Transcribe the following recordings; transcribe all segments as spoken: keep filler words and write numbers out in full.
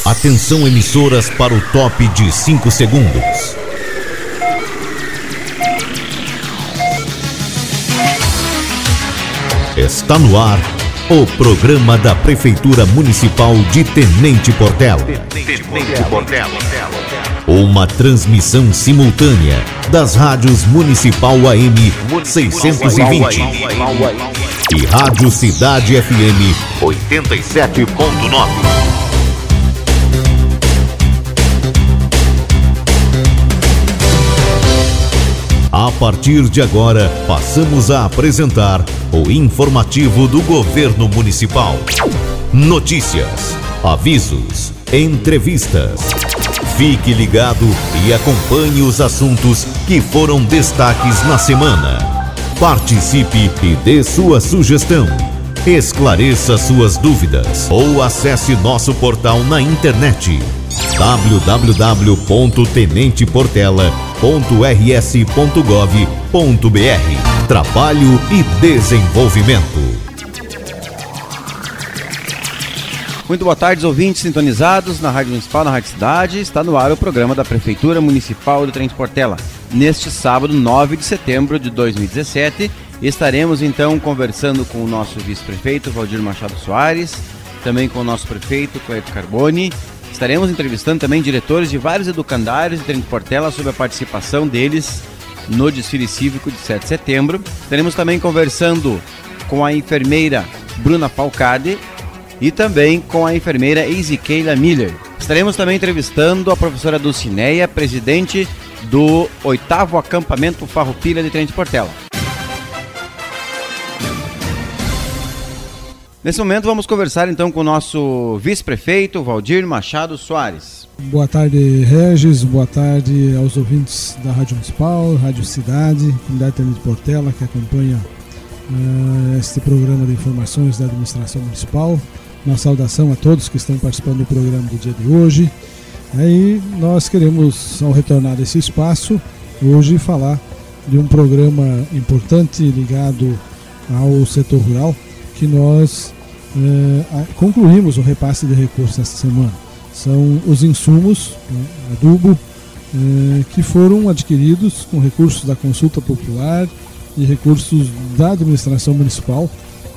Atenção, emissoras, para o top de cinco segundos. Está no ar o programa da Prefeitura Municipal de Tenente Portela. Tenente Portela. Uma transmissão simultânea das rádios Municipal A M seiscentos e vinte e Rádio Cidade F M oitenta e sete ponto nove. A partir de agora, passamos a apresentar o informativo do Governo Municipal. Notícias, avisos, entrevistas. Fique ligado e acompanhe os assuntos que foram destaques na semana. Participe e dê sua sugestão. Esclareça suas dúvidas ou acesse nosso portal na internet w w w ponto tenente portela ponto r s ponto gov ponto b r. Trabalho e desenvolvimento. Muito boa tarde, ouvintes sintonizados na Rádio Municipal, na Rádio Cidade. Está no ar o programa da Prefeitura Municipal de Tenente Portela. Neste sábado, nove de setembro de dois mil e dezessete, estaremos então conversando com o nosso vice-prefeito, Valdir Machado Soares, também com o nosso prefeito, Cleito Carboni. Estaremos entrevistando também diretores de vários educandários de Tenente Portela sobre a participação deles no desfile cívico de sete de setembro. Estaremos também conversando com a enfermeira Bruna Falcade e também com a enfermeira Ezequiela Miller. Estaremos também entrevistando a professora Dulcineia, presidente do oitavo acampamento Farroupilha de Tenente Portela. Nesse momento vamos conversar então com o nosso vice-prefeito, Valdir Machado Soares. Boa tarde, Regis, boa tarde aos ouvintes da Rádio Municipal, Rádio Cidade, comunidade Tenente Portela, que acompanha uh, este programa de informações da administração municipal. Uma saudação a todos que estão participando do programa do dia de hoje. Aí nós queremos, ao retornar desse espaço, hoje falar de um programa importante ligado ao setor rural, que nós eh, concluímos o repasse de recursos esta semana. São os insumos, né, adubo, eh, que foram adquiridos com recursos da consulta popular e recursos da administração municipal,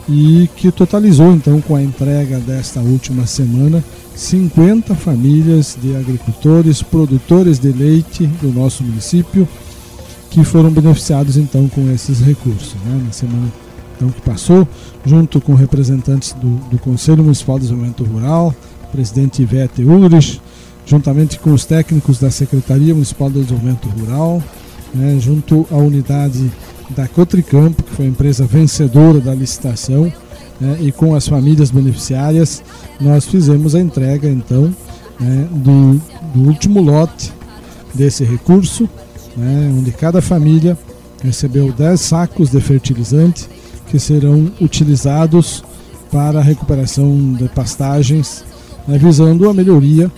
e que totalizou então, com a entrega desta última semana, cinquenta famílias de agricultores, produtores de leite do nosso município, que foram beneficiados então com esses recursos, né, na semana então, que passou, junto com representantes do, do Conselho Municipal de Desenvolvimento Rural, presidente Ivete Ulrich, juntamente com os técnicos da Secretaria Municipal de Desenvolvimento Rural, né, junto à unidade da Cotricampo, que foi a empresa vencedora da licitação, né, e com as famílias beneficiárias, nós fizemos a entrega então, né, do, do último lote desse recurso, né, onde cada família recebeu dez sacos de fertilizante que serão utilizados para a recuperação de pastagens, né, visando a melhoria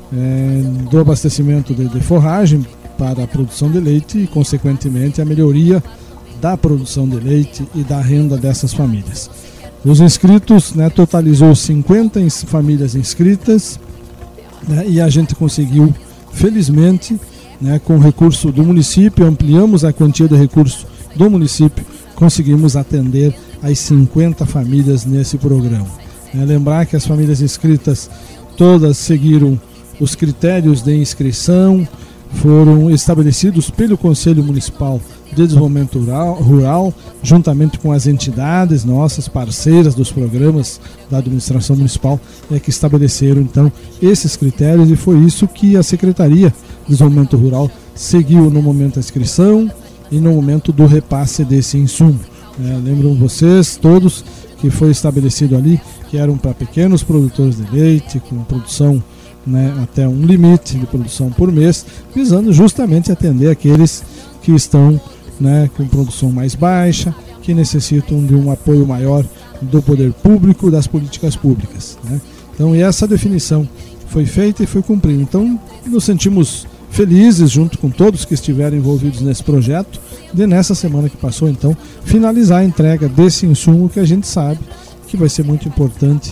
é, do abastecimento de, de forragem para a produção de leite e, consequentemente, a melhoria da produção de leite e da renda dessas famílias. Os inscritos, né, totalizou cinquenta ins- famílias inscritas, né, e a gente conseguiu, felizmente, né, com o recurso do município, ampliamos a quantia de recurso do município, conseguimos atender as cinquenta famílias nesse programa. É, lembrar que as famílias inscritas todas seguiram os critérios de inscrição, foram estabelecidos pelo Conselho Municipal de Desenvolvimento Rural, rural, juntamente com as entidades nossas, parceiras dos programas da administração municipal, é, que estabeleceram então esses critérios, e foi isso que a Secretaria de Desenvolvimento Rural seguiu no momento da inscrição e no momento do repasse desse insumo. É, lembram vocês todos que foi estabelecido ali que eram para pequenos produtores de leite, com produção, né, até um limite de produção por mês, visando justamente atender aqueles que estão, né, com produção mais baixa, que necessitam de um apoio maior do poder público, das políticas públicas, né? Então, e essa definição foi feita e foi cumprida. Então, nos sentimos felizes, junto com todos que estiveram envolvidos nesse projeto, de nessa semana que passou, então, finalizar a entrega desse insumo que a gente sabe que vai ser muito importante,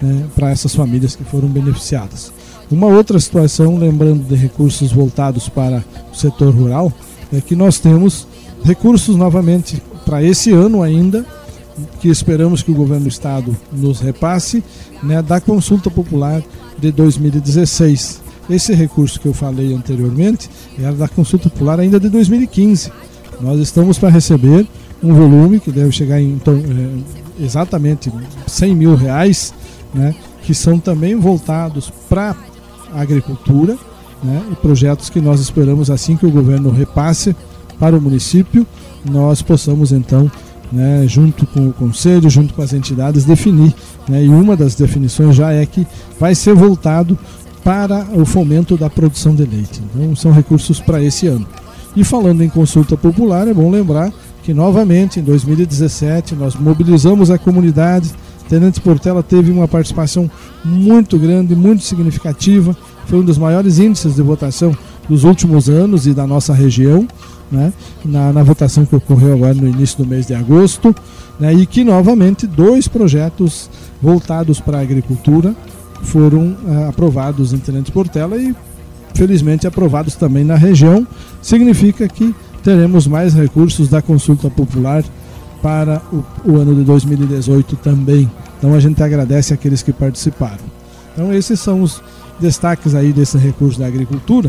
né, para essas famílias que foram beneficiadas. Uma outra situação, lembrando de recursos voltados para o setor rural, é que nós temos recursos novamente para esse ano ainda, que esperamos que o governo do estado nos repasse, né, da consulta popular de dois mil e dezesseis. Esse recurso que eu falei anteriormente era da consulta popular ainda de dois mil e quinze. Nós estamos para receber um volume que deve chegar em então, é, exatamente cem mil reais, né, que são também voltados para a agricultura, né, e projetos que nós esperamos, assim que o governo repasse para o município, nós possamos então, né, junto com o conselho, junto com as entidades, definir, né, e uma das definições já é que vai ser voltado para o fomento da produção de leite. Então são recursos para esse ano. E falando em consulta popular, é bom lembrar que novamente em dois mil e dezessete nós mobilizamos a comunidade. Tenente Portela teve uma participação muito grande, muito significativa, foi um dos maiores índices de votação dos últimos anos e da nossa região, né, na, na votação que ocorreu agora no início do mês de agosto, né, e que novamente dois projetos voltados para a agricultura foram ah, aprovados em Tenente Portela e felizmente aprovados também na região. Significa que teremos mais recursos da consulta popular para o, o ano de dois mil e dezoito também. Então a gente agradece àqueles que participaram. Então esses são os destaques aí desse recurso da agricultura.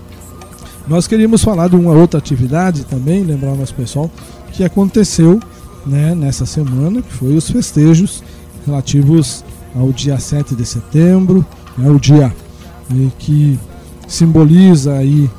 Nós queríamos falar de uma outra atividade também, lembrar ao nosso pessoal, que aconteceu, né, nessa semana, que foi os festejos relativos ao dia sete de setembro, né, o dia eh, que simboliza aí,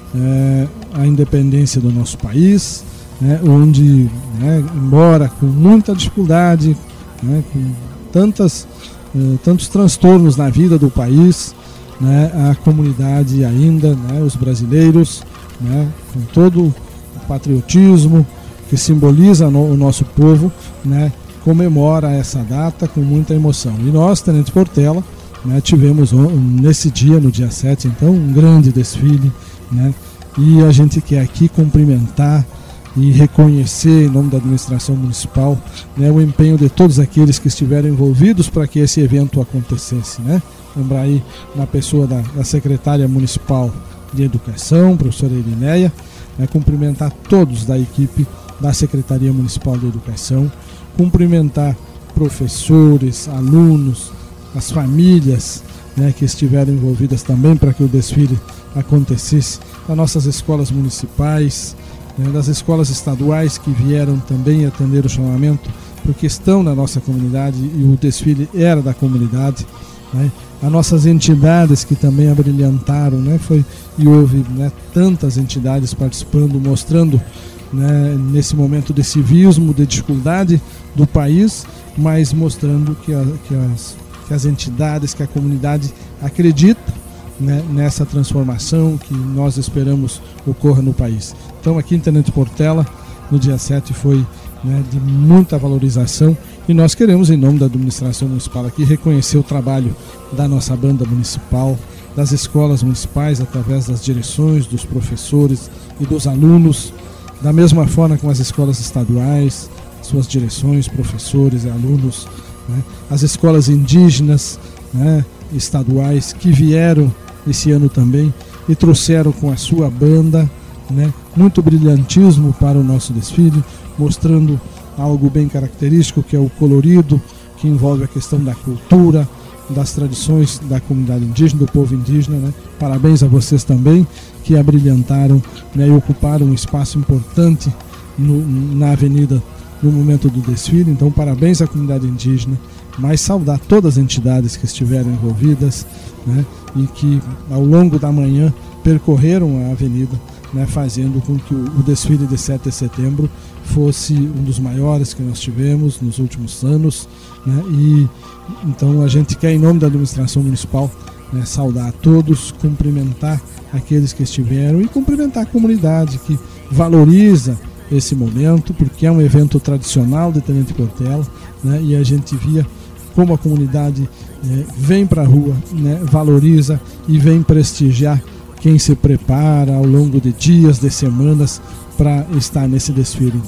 eh, a independência do nosso país, né, onde, né, embora com muita dificuldade, né, com tantas, eh, tantos transtornos na vida do país, né, a comunidade ainda, né, os brasileiros, né, com todo o patriotismo que simboliza no, o nosso povo, né, comemora essa data com muita emoção. E nós, Tenente Portela, né, tivemos nesse dia, no dia sete, então, um grande desfile, né, e a gente quer aqui cumprimentar e reconhecer, em nome da administração municipal, né, o empenho de todos aqueles que estiveram envolvidos para que esse evento acontecesse, né? Lembrar aí na pessoa da, da secretária municipal de Educação, professora Irineia, né, cumprimentar todos da equipe da Secretaria Municipal de Educação, cumprimentar professores, alunos, as famílias, né, que estiveram envolvidas também para que o desfile acontecesse, das nossas escolas municipais, né, das escolas estaduais que vieram também atender o chamamento, porque estão na nossa comunidade e o desfile era da comunidade, né, as nossas entidades que também abrilhantaram, né, foi, e houve, né, tantas entidades participando, mostrando, né, nesse momento de civismo, de dificuldade do país, mas mostrando que, a, que, as, que as entidades, que a comunidade acredita, né, nessa transformação que nós esperamos ocorra no país. Então aqui em Tenente Portela, no dia sete, foi, né, de muita valorização e nós queremos, em nome da administração municipal aqui, reconhecer o trabalho da nossa banda municipal, das escolas municipais, através das direções, dos professores e dos alunos, da mesma forma com as escolas estaduais, suas direções, professores e alunos, né, as escolas indígenas, né, estaduais que vieram esse ano também e trouxeram com a sua banda, né, muito brilhantismo para o nosso desfile, mostrando algo bem característico, que é o colorido, que envolve a questão da cultura, das tradições da comunidade indígena, do povo indígena, né? Parabéns a vocês também, que abrilhantaram, né, e ocuparam um espaço importante no, na avenida no momento do desfile. Então parabéns à comunidade indígena, mas saudar todas as entidades que estiveram envolvidas, né, e que ao longo da manhã percorreram a avenida, né, fazendo com que o, o desfile de sete de setembro fosse um dos maiores que nós tivemos nos últimos anos, né, e então a gente quer, em nome da administração municipal, né, saudar a todos, cumprimentar aqueles que estiveram e cumprimentar a comunidade que valoriza esse momento, porque é um evento tradicional de Tenente Portela, né, e a gente via como a comunidade é, vem para a rua, né, valoriza e vem prestigiar quem se prepara ao longo de dias, de semanas, para estar nesse desfile. Então,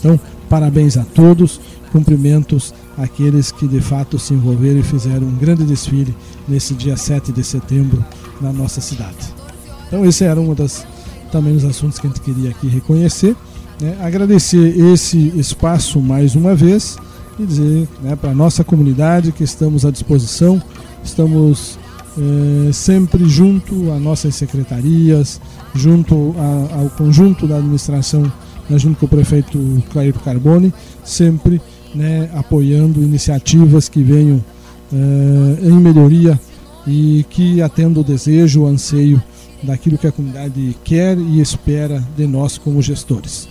parabéns a todos, cumprimentos àqueles que de fato se envolveram e fizeram um grande desfile nesse dia sete de setembro na nossa cidade. Então esse era um das, também dos assuntos que a gente queria aqui reconhecer, né? Agradecer esse espaço mais uma vez e dizer, né, para a nossa comunidade que estamos à disposição, estamos é, sempre junto às nossas secretarias, junto a, ao conjunto da administração, né, junto com o prefeito Clairton Carboni, sempre, né, apoiando iniciativas que venham é, em melhoria e que atendam o desejo, o anseio daquilo que a comunidade quer e espera de nós como gestores.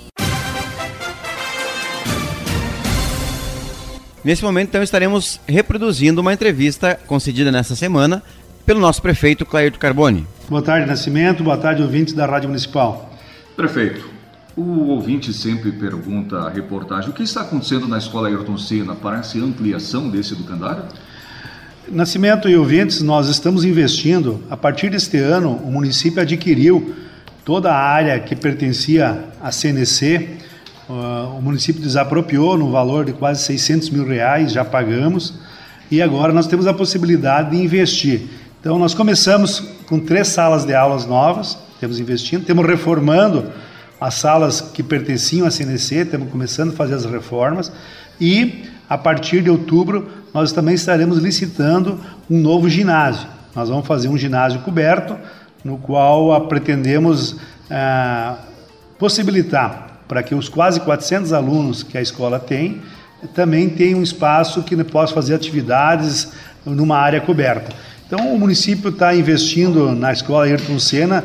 Nesse momento, então, estaremos reproduzindo uma entrevista concedida nessa semana pelo nosso prefeito Clairton Carboni. Boa tarde, Nascimento. Boa tarde, ouvintes da Rádio Municipal. Prefeito, o ouvinte sempre pergunta à reportagem, o que está acontecendo na Escola Ayrton Senna? Parece ampliação desse educandário? Nascimento e ouvintes, nós estamos investindo. A partir deste ano, o município adquiriu toda a área que pertencia à C N C. Uh, o município desapropriou no valor de quase seiscentos mil reais, já pagamos, e agora nós temos a possibilidade de investir. Então nós começamos com três salas de aulas novas, temos investindo, temos reformando as salas que pertenciam à C N C, estamos começando a fazer as reformas, e a partir de outubro nós também estaremos licitando um novo ginásio. Nós vamos fazer um ginásio coberto, no qual uh, pretendemos uh, possibilitar para que os quase quatrocentos alunos que a escola tem, também tenham um espaço que possa fazer atividades numa área coberta. Então o município está investindo na Escola Ayrton Senna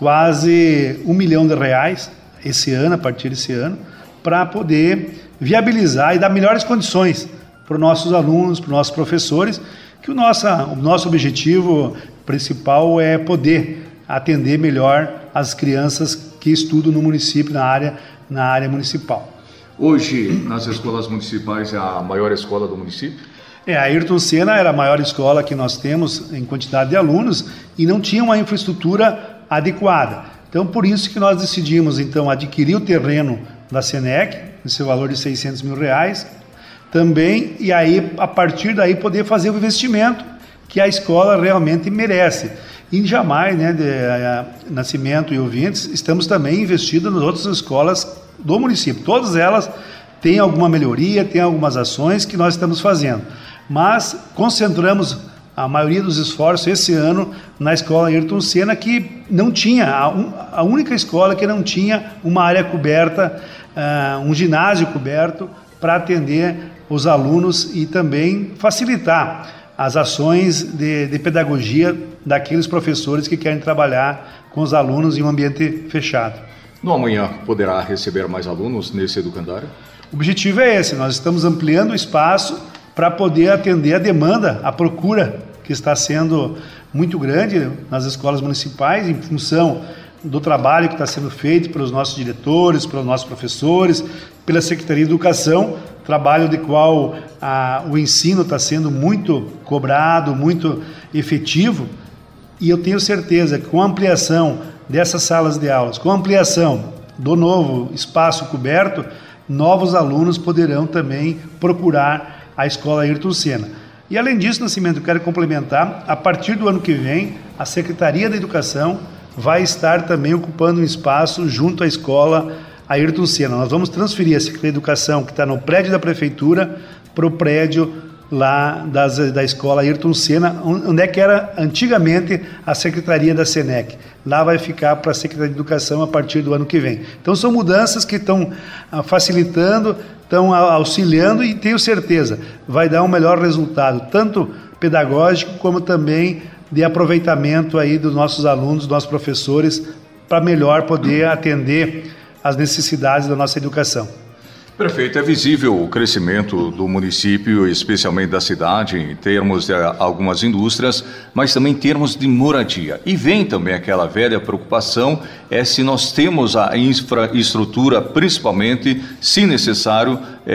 quase um milhão de reais esse ano, a partir desse ano, para poder viabilizar e dar melhores condições para os nossos alunos, para os nossos professores, que o nosso, o nosso objetivo principal é poder atender melhor as crianças que estudam no município, na área na área municipal. Hoje, nas escolas municipais, é a maior escola do município? É, a Ayrton Senna era a maior escola que nós temos em quantidade de alunos e não tinha uma infraestrutura adequada. Então, por isso que nós decidimos, então, adquirir o terreno da Senec, esse valor de seiscentos mil reais, também, e aí, a partir daí, poder fazer o investimento que a escola realmente merece. E jamais, né, de, a, a, Nascimento e ouvintes, estamos também investindo nas outras escolas do município. Todas elas têm alguma melhoria, têm algumas ações que nós estamos fazendo. Mas concentramos a maioria dos esforços esse ano na Escola Ayrton Senna, que não tinha, a, un, a única escola que não tinha uma área coberta, uh, um ginásio coberto para atender os alunos e também facilitar as ações de, de pedagogia daqueles professores que querem trabalhar com os alunos em um ambiente fechado. No amanhã poderá receber mais alunos nesse educandário? O objetivo é esse, nós estamos ampliando o espaço para poder atender a demanda, a procura que está sendo muito grande nas escolas municipais em função do trabalho que está sendo feito pelos nossos diretores, pelos nossos professores, pela Secretaria de Educação, trabalho de qual a, o ensino está sendo muito cobrado, muito efetivo, e eu tenho certeza que com a ampliação dessas salas de aulas, com a ampliação do novo espaço coberto, novos alunos poderão também procurar a Escola Ayrton Senna. E além disso, Nascimento, eu quero complementar, a partir do ano que vem, a Secretaria da Educação vai estar também ocupando um espaço junto à Escola Ayrton Senna. Nós vamos transferir a Secretaria de Educação, que está no prédio da Prefeitura, para o prédio lá das, da Escola Ayrton Senna, onde é que era antigamente a Secretaria da Senec. Lá vai ficar para a Secretaria de Educação a partir do ano que vem. Então são mudanças que estão facilitando, estão auxiliando e tenho certeza, vai dar um melhor resultado, tanto pedagógico como também de aproveitamento aí dos nossos alunos, dos nossos professores, para melhor poder atender as necessidades da nossa educação. Prefeito, é visível o crescimento do município, especialmente da cidade, em termos de algumas indústrias, mas também em termos de moradia. E vem também aquela velha preocupação, é se nós temos a infraestrutura, principalmente, se necessário,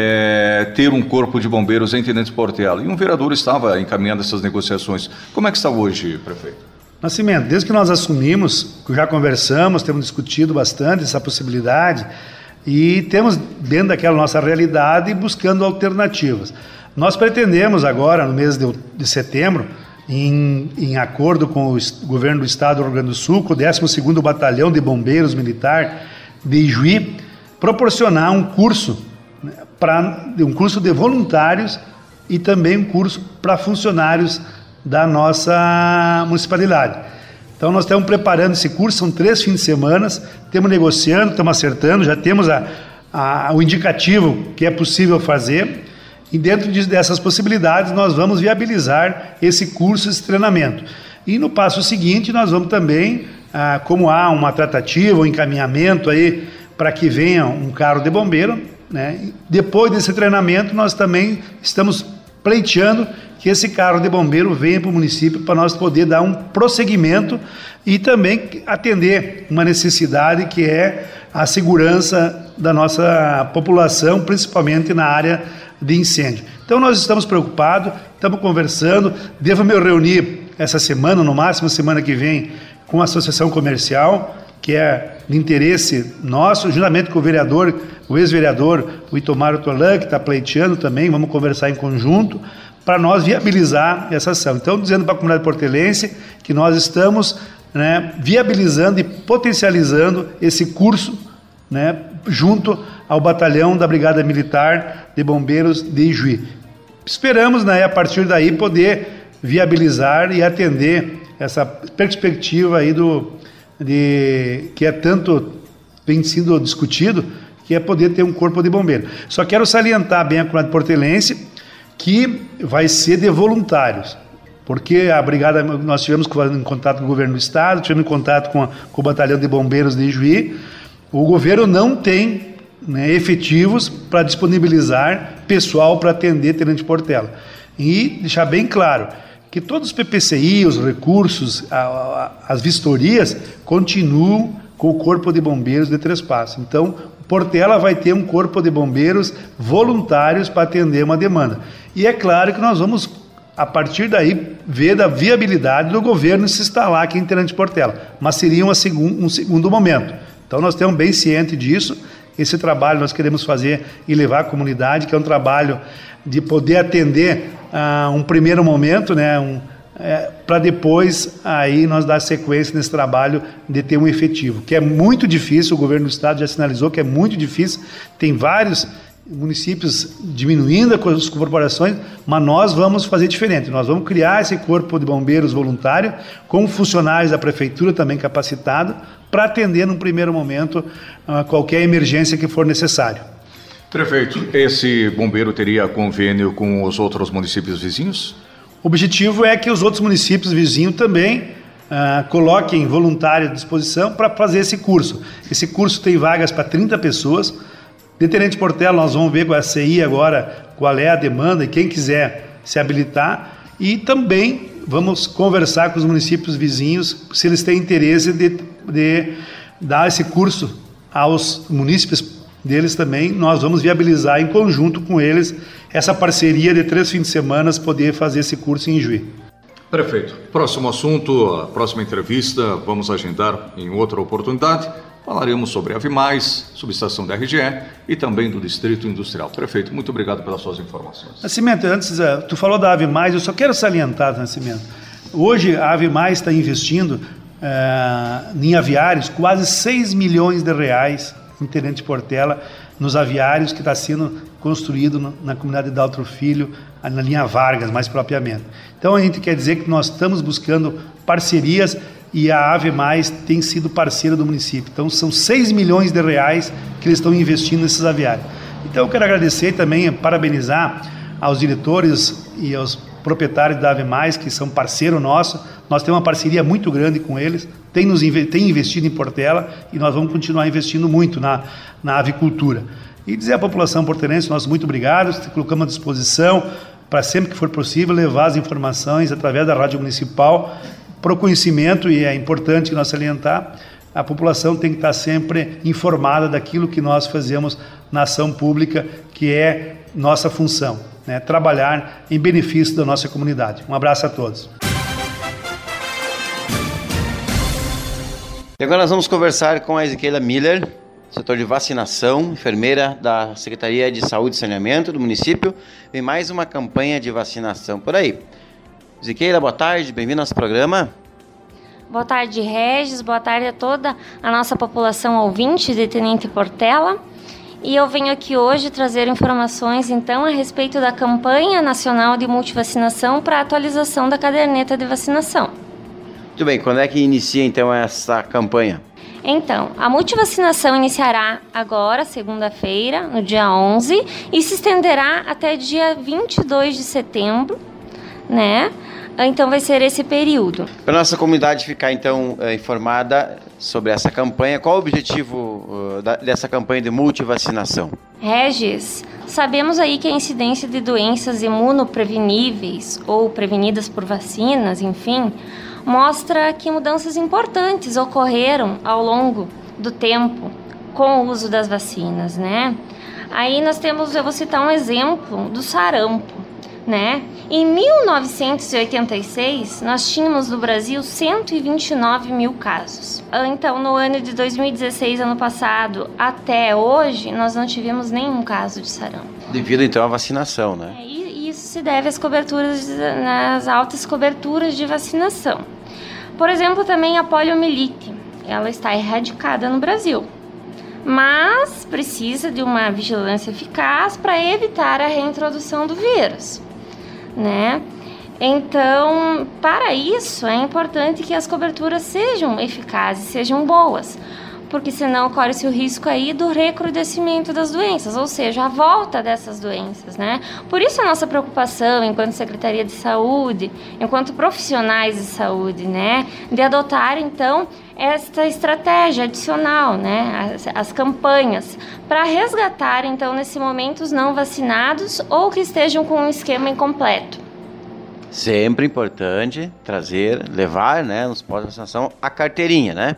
é, ter um corpo de bombeiros em Tenente Portela. E um vereador estava encaminhando essas negociações. Como é que está hoje, prefeito? Nascimento, desde que nós assumimos, já conversamos, temos discutido bastante essa possibilidade. e temos dentro daquela nossa realidade buscando alternativas. Nós pretendemos agora, no mês de, de setembro, em, em acordo com o governo do estado do Rio Grande do Sul, com o décimo segundo Batalhão de Bombeiros Militar de Ijuí, proporcionar um curso, né, pra, um curso de voluntários e também um curso para funcionários da nossa municipalidade. Então nós estamos preparando esse curso, são três fins de semana, estamos negociando, estamos acertando, já temos a, a, o indicativo que é possível fazer, e dentro de, dessas possibilidades nós vamos viabilizar esse curso, esse treinamento. E no passo seguinte nós vamos também, ah, como há uma tratativa, um encaminhamento aí para que venha um carro de bombeiro, né? Depois desse treinamento nós também estamos pleiteando que esse carro de bombeiro venha para o município para nós poder dar um prosseguimento e também atender uma necessidade que é a segurança da nossa população, principalmente na área de incêndio. Então nós estamos preocupados, estamos conversando, devo me reunir essa semana, no máximo semana que vem, com a associação comercial, que é de interesse nosso, juntamente com o vereador, o ex-vereador, o Itomar Tolan, que está pleiteando também, vamos conversar em conjunto, para nós viabilizar essa ação. Então, dizendo para a comunidade portelense que nós estamos, né, viabilizando e potencializando esse curso, né, junto ao batalhão da Brigada Militar de Bombeiros de Ijuí. Esperamos, né, a partir daí, poder viabilizar e atender essa perspectiva aí do, de, que é tanto vem sendo discutido, que é poder ter um corpo de bombeiro. Só quero salientar bem a comunidade portelense que vai ser de voluntários, porque a brigada, nós tivemos em contato com o governo do estado, tivemos em contato com, a, com o batalhão de bombeiros de Ijuí. O governo não tem, né, efetivos para disponibilizar pessoal para atender Tenente Portela. E deixar bem claro que todos os P P C I, os recursos, a, a, as vistorias continuam com o Corpo de Bombeiros de Três Passos. Então, Portela vai ter um corpo de bombeiros voluntários para atender uma demanda. E é claro que nós vamos, a partir daí, ver da viabilidade do governo se instalar aqui em Tenente Portela. Mas seria uma segun, um segundo momento. Então nós estamos bem cientes disso. Esse trabalho nós queremos fazer e levar à comunidade, que é um trabalho de poder atender a uh, um primeiro momento, né, um, é, para depois aí nós dar sequência nesse trabalho de ter um efetivo, que é muito difícil. O governo do estado já sinalizou que é muito difícil, tem vários municípios diminuindo as corporações, mas nós vamos fazer diferente, nós vamos criar esse corpo de bombeiros voluntário com funcionários da prefeitura também capacitados para atender num primeiro momento uh, qualquer emergência que for necessário. Prefeito, esse bombeiro teria convênio com os outros municípios vizinhos? O objetivo é que os outros municípios vizinhos também uh, coloquem voluntário à disposição para fazer esse curso. Esse curso tem vagas para trinta pessoas. De Tenente Portela, nós vamos ver com a C I agora qual é a demanda e quem quiser se habilitar. E também vamos conversar com os municípios vizinhos se eles têm interesse de, de dar esse curso aos munícipes deles também. Nós vamos viabilizar em conjunto com eles essa parceria de três fins de semana, poder fazer esse curso em Ijuí. Prefeito, próximo assunto, a próxima entrevista, vamos agendar em outra oportunidade. Falaremos sobre a Avimais, subestação da R G E e também do Distrito Industrial. Prefeito, muito obrigado pelas suas informações. Nascimento, antes, tu falou da Avimais, eu só quero salientar, Nascimento. Hoje a Avimais está investindo é, em aviários quase seis milhões de reais em Tenente Portela, nos aviários que está sendo construído no, na comunidade de Daltro Filho, na linha Vargas, mais propriamente. Então a gente quer dizer que nós estamos buscando parcerias e a Avimais tem sido parceira do município. Então são seis milhões de reais que eles estão investindo nesses aviários. Então eu quero agradecer e também parabenizar aos diretores e aos proprietários da Avimais, que são parceiro nosso. Nós temos uma parceria muito grande com eles, tem, nos, tem investido em Portela e nós vamos continuar investindo muito na, na avicultura. E dizer à população portelense, nós muito obrigados, colocamos à disposição para sempre que for possível levar as informações através da Rádio Municipal para o conhecimento, e é importante que nós salientar, a população tem que estar sempre informada daquilo que nós fazemos na ação pública, que é nossa função, né? Trabalhar em benefício da nossa comunidade. Um abraço a todos. E agora nós vamos conversar com a Ezequiela Miller, setor de vacinação, enfermeira da Secretaria de Saúde e Saneamento do município. Vem mais uma campanha de vacinação por aí. Ziqueira, boa tarde, bem-vindo ao nosso programa. Boa tarde, Regis, boa tarde a toda a nossa população ouvinte de Tenente Portela. E eu venho aqui hoje trazer informações, então, a respeito da campanha nacional de multivacinação para a atualização da caderneta de vacinação. Muito bem, quando é que inicia, então, essa campanha? Então, a multivacinação iniciará agora, segunda-feira, no dia onze, e se estenderá até dia vinte e dois de setembro, né? Então vai ser esse período. Para a nossa comunidade ficar, então, informada sobre essa campanha, qual o objetivo uh, da, dessa campanha de multivacinação? Regis, sabemos aí que a incidência de doenças imunopreveníveis ou prevenidas por vacinas, enfim, mostra que mudanças importantes ocorreram ao longo do tempo com o uso das vacinas, né? Aí nós temos, eu vou citar um exemplo do sarampo, né? Em mil novecentos e oitenta e seis, nós tínhamos no Brasil cento e vinte e nove mil casos. Então, no ano de dois mil e dezesseis, ano passado, até hoje, nós não tivemos nenhum caso de sarampo. Devido, então, à vacinação, né? É, e isso se deve às coberturas, nas altas coberturas de vacinação. Por exemplo, também a poliomielite, ela está erradicada no Brasil, mas precisa de uma vigilância eficaz para evitar a reintrodução do vírus, né? Então, para isso, é importante que as coberturas sejam eficazes, sejam boas, porque senão corre-se o risco aí do recrudescimento das doenças, ou seja, a volta dessas doenças, né? Por isso a nossa preocupação, enquanto Secretaria de Saúde, enquanto profissionais de saúde, né, de adotar, então, esta estratégia adicional, né, as, as campanhas, para resgatar, então, nesse momento, os não vacinados ou que estejam com um esquema incompleto. Sempre importante trazer, levar, né, nos pós-vacinação, a carteirinha, né?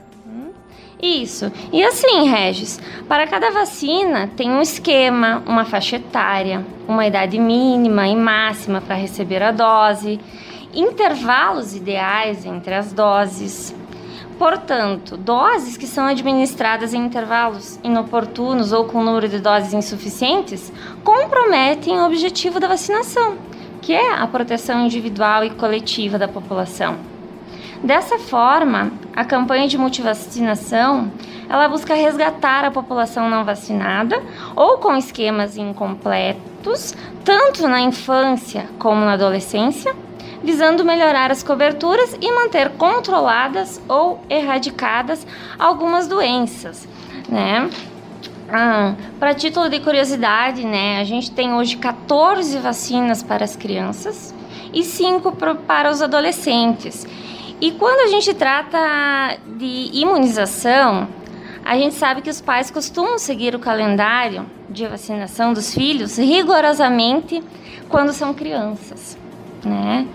Isso. E assim, Regis, para cada vacina tem um esquema, uma faixa etária, uma idade mínima e máxima para receber a dose, intervalos ideais entre as doses. Portanto, doses que são administradas em intervalos inoportunos ou com número de doses insuficientes comprometem o objetivo da vacinação, que é a proteção individual e coletiva da população. Dessa forma, a campanha de multivacinação, ela busca resgatar a população não vacinada ou com esquemas incompletos, tanto na infância como na adolescência, visando melhorar as coberturas e manter controladas ou erradicadas algumas doenças, né? Ah, para título de curiosidade, né, a gente tem hoje quatorze vacinas para as crianças e cinco para os adolescentes. E quando a gente trata de imunização, a gente sabe que os pais costumam seguir o calendário de vacinação dos filhos rigorosamente quando são crianças, né?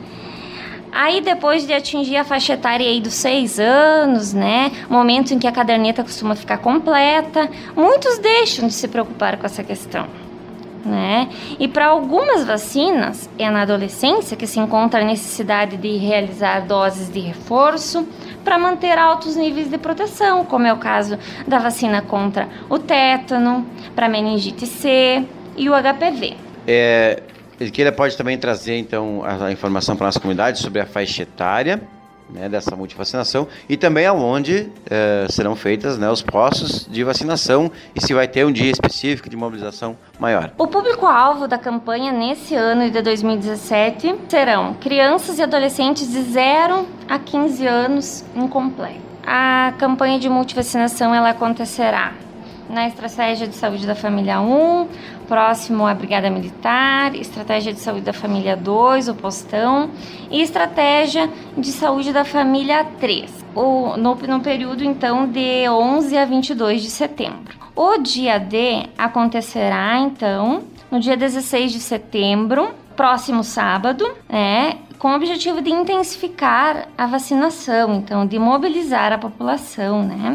Aí depois de atingir a faixa etária aí dos seis anos, né, momento em que a caderneta costuma ficar completa, muitos deixam de se preocupar com essa questão, né? E para algumas vacinas é na adolescência que se encontra a necessidade de realizar doses de reforço para manter altos níveis de proteção, como é o caso da vacina contra o tétano, para meningite C e o H P V. É, ele pode também trazer então a informação para a nossa comunidade sobre a faixa etária, né, dessa multivacinação e também aonde eh, serão feitas, né, os postos de vacinação e se vai ter um dia específico de mobilização maior. O público-alvo da campanha nesse ano de dois mil e dezessete serão crianças e adolescentes de zero a quinze anos incompleto. A campanha de multivacinação ela acontecerá na Estratégia de Saúde da Família um, próximo à Brigada Militar, Estratégia de Saúde da Família dois, o Postão, e Estratégia de Saúde da Família três, o, no, no período, então, de onze a vinte e dois de setembro. O dia D acontecerá, então, no dia dezesseis de setembro, próximo sábado, né, com o objetivo de intensificar a vacinação, então, de mobilizar a população, né.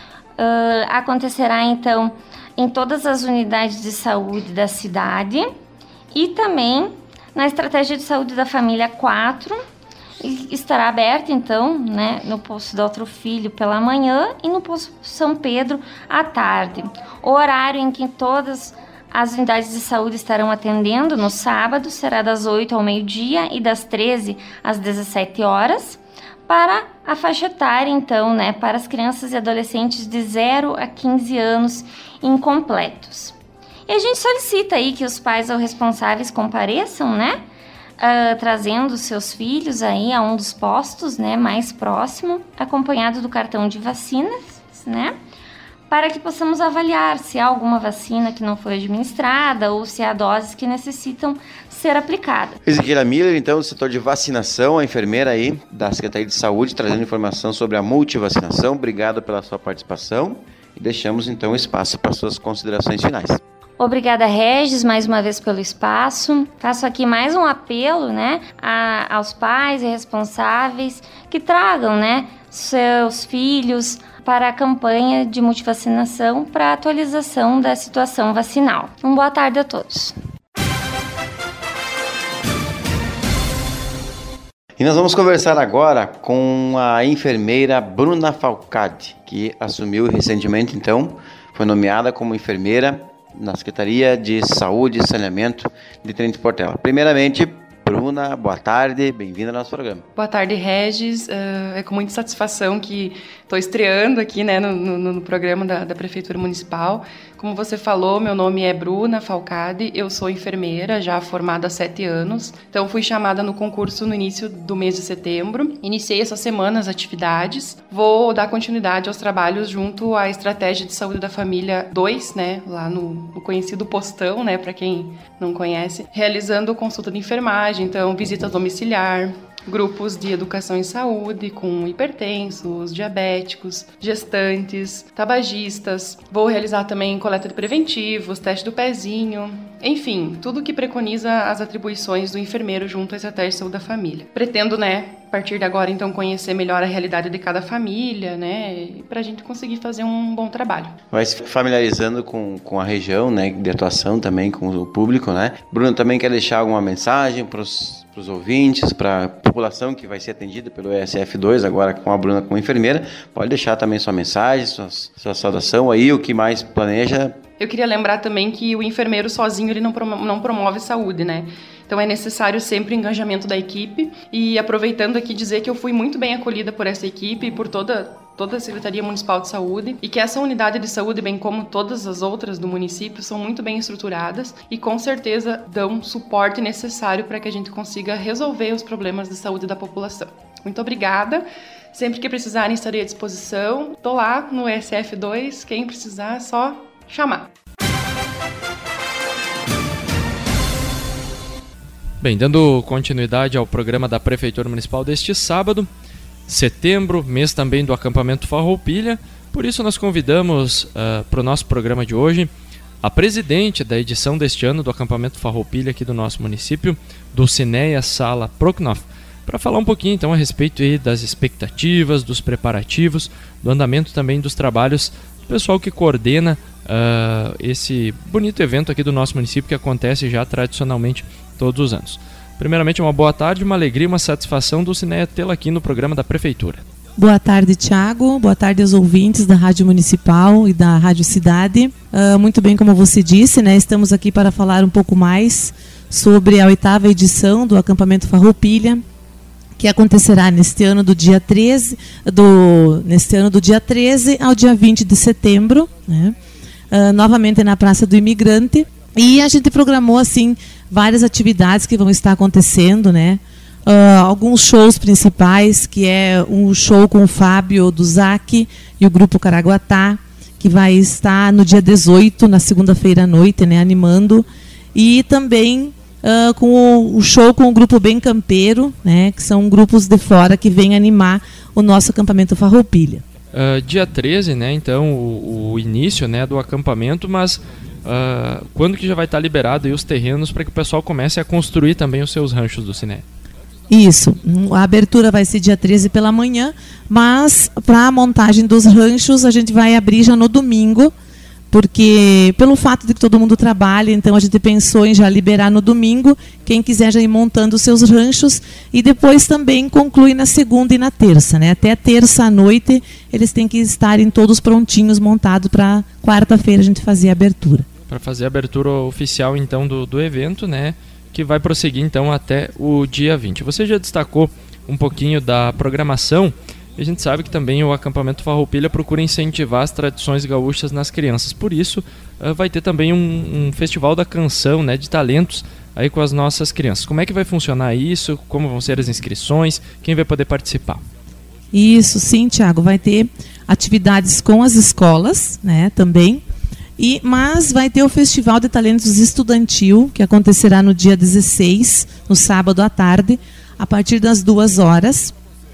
Uh, acontecerá, então, em todas as unidades de saúde da cidade e também na Estratégia de Saúde da Família quatro estará aberta, então, né, no posto Doutor Filho pela manhã e no posto São Pedro à tarde. O horário em que todas as unidades de saúde estarão atendendo no sábado será das oito ao meio-dia e das treze às dezessete horas. Para a faixa etária, então, né, para as crianças e adolescentes de zero a quinze anos incompletos. E a gente solicita aí que os pais ou responsáveis compareçam, né, uh, trazendo seus filhos aí a um dos postos, né, mais próximo, acompanhado do cartão de vacinas, né, para que possamos avaliar se há alguma vacina que não foi administrada ou se há doses que necessitam ser aplicadas. Ezequiela Miller, então, do setor de vacinação, a enfermeira aí da Secretaria de Saúde, trazendo informação sobre a multivacinação. Obrigado pela sua participação e deixamos, então, espaço para suas considerações finais. Obrigada, Regis, mais uma vez pelo espaço. Faço aqui mais um apelo, né, a, aos pais e responsáveis que tragam, né, seus filhos para a campanha de multivacinação para a atualização da situação vacinal. Uma boa tarde a todos. E nós vamos conversar agora com a enfermeira Bruna Falcade, que assumiu recentemente, então, foi nomeada como enfermeira na Secretaria de Saúde e Saneamento de Tenente Portela. Primeiramente, Bruna, boa tarde, bem-vinda ao nosso programa. Boa tarde, Regis. Uh, é com muita satisfação que estou estreando aqui, né, no, no, no programa da, da Prefeitura Municipal. Como você falou, meu nome é Bruna Falcade, eu sou enfermeira, já formada há sete anos. Então, fui chamada no concurso no início do mês de setembro. Iniciei essa semana as atividades. Vou dar continuidade aos trabalhos junto à Estratégia de Saúde da Família dois, né, lá no, no conhecido postão, né, para quem não conhece, realizando consulta de enfermagem, então visita domiciliar, grupos de educação em saúde com hipertensos, diabéticos, gestantes, tabagistas. Vou realizar também coleta de preventivos, teste do pezinho, enfim, tudo que preconiza as atribuições do enfermeiro junto à Estratégia de Saúde da Família. Pretendo, né, a partir de agora, então, conhecer melhor a realidade de cada família, né, para a gente conseguir fazer um bom trabalho. Vai se familiarizando com, com a região, né, de atuação também, com o público, né? Bruno, também quer deixar alguma mensagem para os para os ouvintes, para a população que vai ser atendida pelo E S F dois, agora com a Bruna como enfermeira? Pode deixar também sua mensagem, sua, sua saudação aí, o que mais planeja. Eu queria lembrar também que o enfermeiro sozinho ele não, promove, não promove saúde, né? Então é necessário sempre o engajamento da equipe e aproveitando aqui dizer que eu fui muito bem acolhida por essa equipe e por toda, toda a Secretaria Municipal de Saúde e que essa unidade de saúde, bem como todas as outras do município, são muito bem estruturadas e com certeza dão suporte necessário para que a gente consiga resolver os problemas de saúde da população. Muito obrigada. Sempre que precisarem estarei à disposição. Estou lá no E S F dois, quem precisar é só chamar. Bem, dando continuidade ao programa da Prefeitura Municipal deste sábado, setembro, mês também do acampamento Farroupilha, por isso nós convidamos uh, para o nosso programa de hoje a presidente da edição deste ano do acampamento Farroupilha aqui do nosso município, Dulcineia Sala Proknoff, para falar um pouquinho então a respeito aí das expectativas, dos preparativos, do andamento também dos trabalhos do pessoal que coordena uh, esse bonito evento aqui do nosso município que acontece já tradicionalmente todos os anos. Primeiramente, uma boa tarde, uma alegria, uma satisfação do Dulcineia tê-la aqui no programa da Prefeitura. Boa tarde, Thiago. Boa tarde aos ouvintes da Rádio Municipal e da Rádio Cidade. Uh, muito bem, como você disse, né, estamos aqui para falar um pouco mais sobre a oitava edição do acampamento Farroupilha, que acontecerá neste ano do dia treze, do, neste ano do dia treze ao dia vinte de setembro, né, uh, novamente na Praça do Imigrante. E a gente programou, assim, várias atividades que vão estar acontecendo, né? Uh, alguns shows principais, que é um show com o Fábio do Z A C e o Grupo Caraguatá, que vai estar no dia dezoito, na segunda-feira à noite, né, animando. E também uh, com o, o show com o Grupo Bem Campeiro, né, que são grupos de fora que vêm animar o nosso acampamento Farroupilha. Uh, dia treze, né, então, o, o início, né, do acampamento, mas... Uh, quando que já vai estar liberado aí os terrenos para que o pessoal comece a construir também os seus ranchos do Cine? Isso, a abertura vai ser dia treze pela manhã, mas para a montagem dos ranchos a gente vai abrir já no domingo porque pelo fato de que todo mundo trabalha, então a gente pensou em já liberar no domingo, quem quiser já ir montando os seus ranchos, e depois também conclui na segunda e na terça, né? Até terça à noite eles têm que estarem todos prontinhos, montados, para quarta-feira a gente fazer a abertura. Para fazer a abertura oficial então do, do evento, né? Que vai prosseguir então até o dia vinte. Você já destacou um pouquinho da programação. A gente sabe que também o acampamento Farroupilha procura incentivar as tradições gaúchas nas crianças. Por isso, uh, vai ter também um, um festival da canção, né, de talentos aí com as nossas crianças. Como é que vai funcionar isso? Como vão ser as inscrições? Quem vai poder participar? Isso, sim, Tiago. Vai ter atividades com as escolas, né, também. E, mas vai ter o Festival de Talentos Estudantil, que acontecerá no dia dezesseis, no sábado à tarde, a partir das duas horas.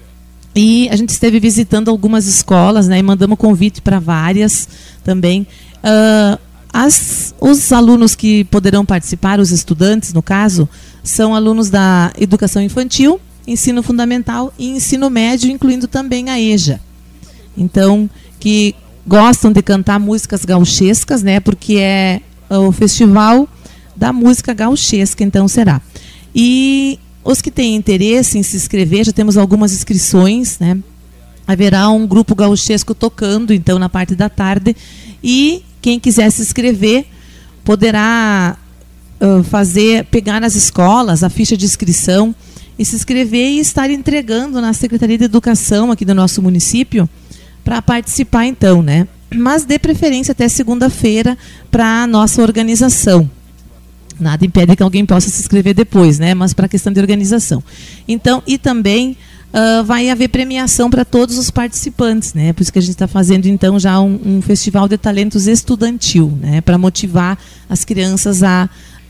E a gente esteve visitando algumas escolas, né, e mandamos convite para várias também. Uh, as, os alunos que poderão participar, os estudantes, no caso, são alunos da educação infantil, ensino fundamental e ensino médio, incluindo também a EJA. Então, que gostam de cantar músicas gauchescas, né, porque é o festival da música gauchesca, então será. E os que têm interesse em se inscrever, já temos algumas inscrições, né? Haverá um grupo gauchesco tocando, então, na parte da tarde. E quem quiser se inscrever poderá uh, fazer, pegar nas escolas a ficha de inscrição e se inscrever e estar entregando na Secretaria de Educação aqui do nosso município para participar, então, né? Mas dê preferência até segunda-feira para a nossa organização. Nada impede que alguém possa se inscrever depois, né? Mas para a questão de organização. Então, e também uh, vai haver premiação para todos os participantes, né? Por isso que a gente está fazendo, então, já um, um festival de talentos estudantil, né? Para motivar as crianças a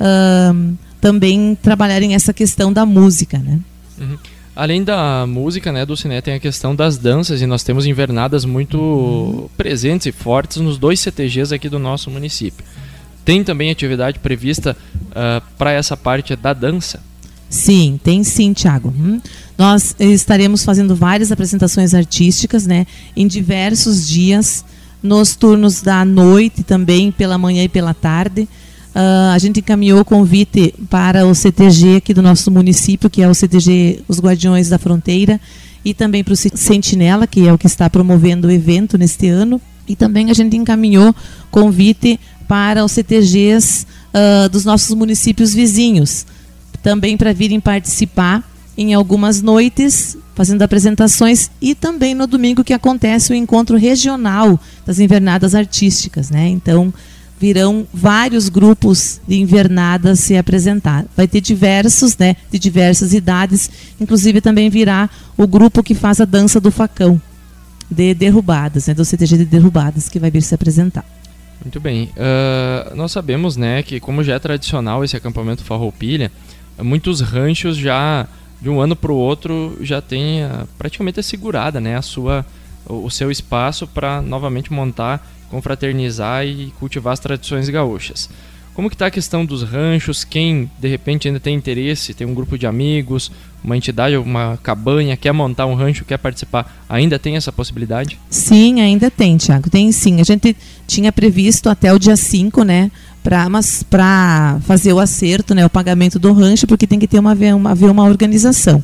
uh, também trabalharem essa questão da música, né? Uhum. Além da música, né, Dulcinea, tem a questão das danças, e nós temos invernadas muito uhum. presentes e fortes nos dois C T Gs aqui do nosso município. Tem também atividade prevista uh, para essa parte da dança? Sim, tem sim, Tiago. Hum. Nós estaremos fazendo várias apresentações artísticas, né, em diversos dias, nos turnos da noite também, pela manhã e pela tarde. Uh, a gente encaminhou o convite para o C T G aqui do nosso município, que é o C T G Os Guardiões da Fronteira, e também para o Sentinela, que é o que está promovendo o evento neste ano. E também a gente encaminhou convite para os C T Gs uh, dos nossos municípios vizinhos, também para virem participar em algumas noites, fazendo apresentações, e também no domingo que acontece o encontro regional das invernadas artísticas, né? Então, virão vários grupos de invernadas se apresentar. Vai ter diversos, né, de diversas idades, inclusive também virá o grupo que faz a dança do facão, de derrubadas, né, do C T G de derrubadas, que vai vir se apresentar. Muito bem. Uh, nós sabemos, né, que como já é tradicional esse acampamento Farroupilha, muitos ranchos já, de um ano para o outro, já tem uh, praticamente assegurada, né, a sua, o, o seu espaço para novamente montar, confraternizar e cultivar as tradições gaúchas. Como que está a questão dos ranchos? Quem, de repente, ainda tem interesse, tem um grupo de amigos, uma entidade, uma cabanha, quer montar um rancho, quer participar, ainda tem essa possibilidade? Sim, ainda tem, Tiago, tem sim. A gente tinha previsto até o dia cinco, né, pra, mas para fazer o acerto, né, o pagamento do rancho, porque tem que ter uma, uma, haver uma organização.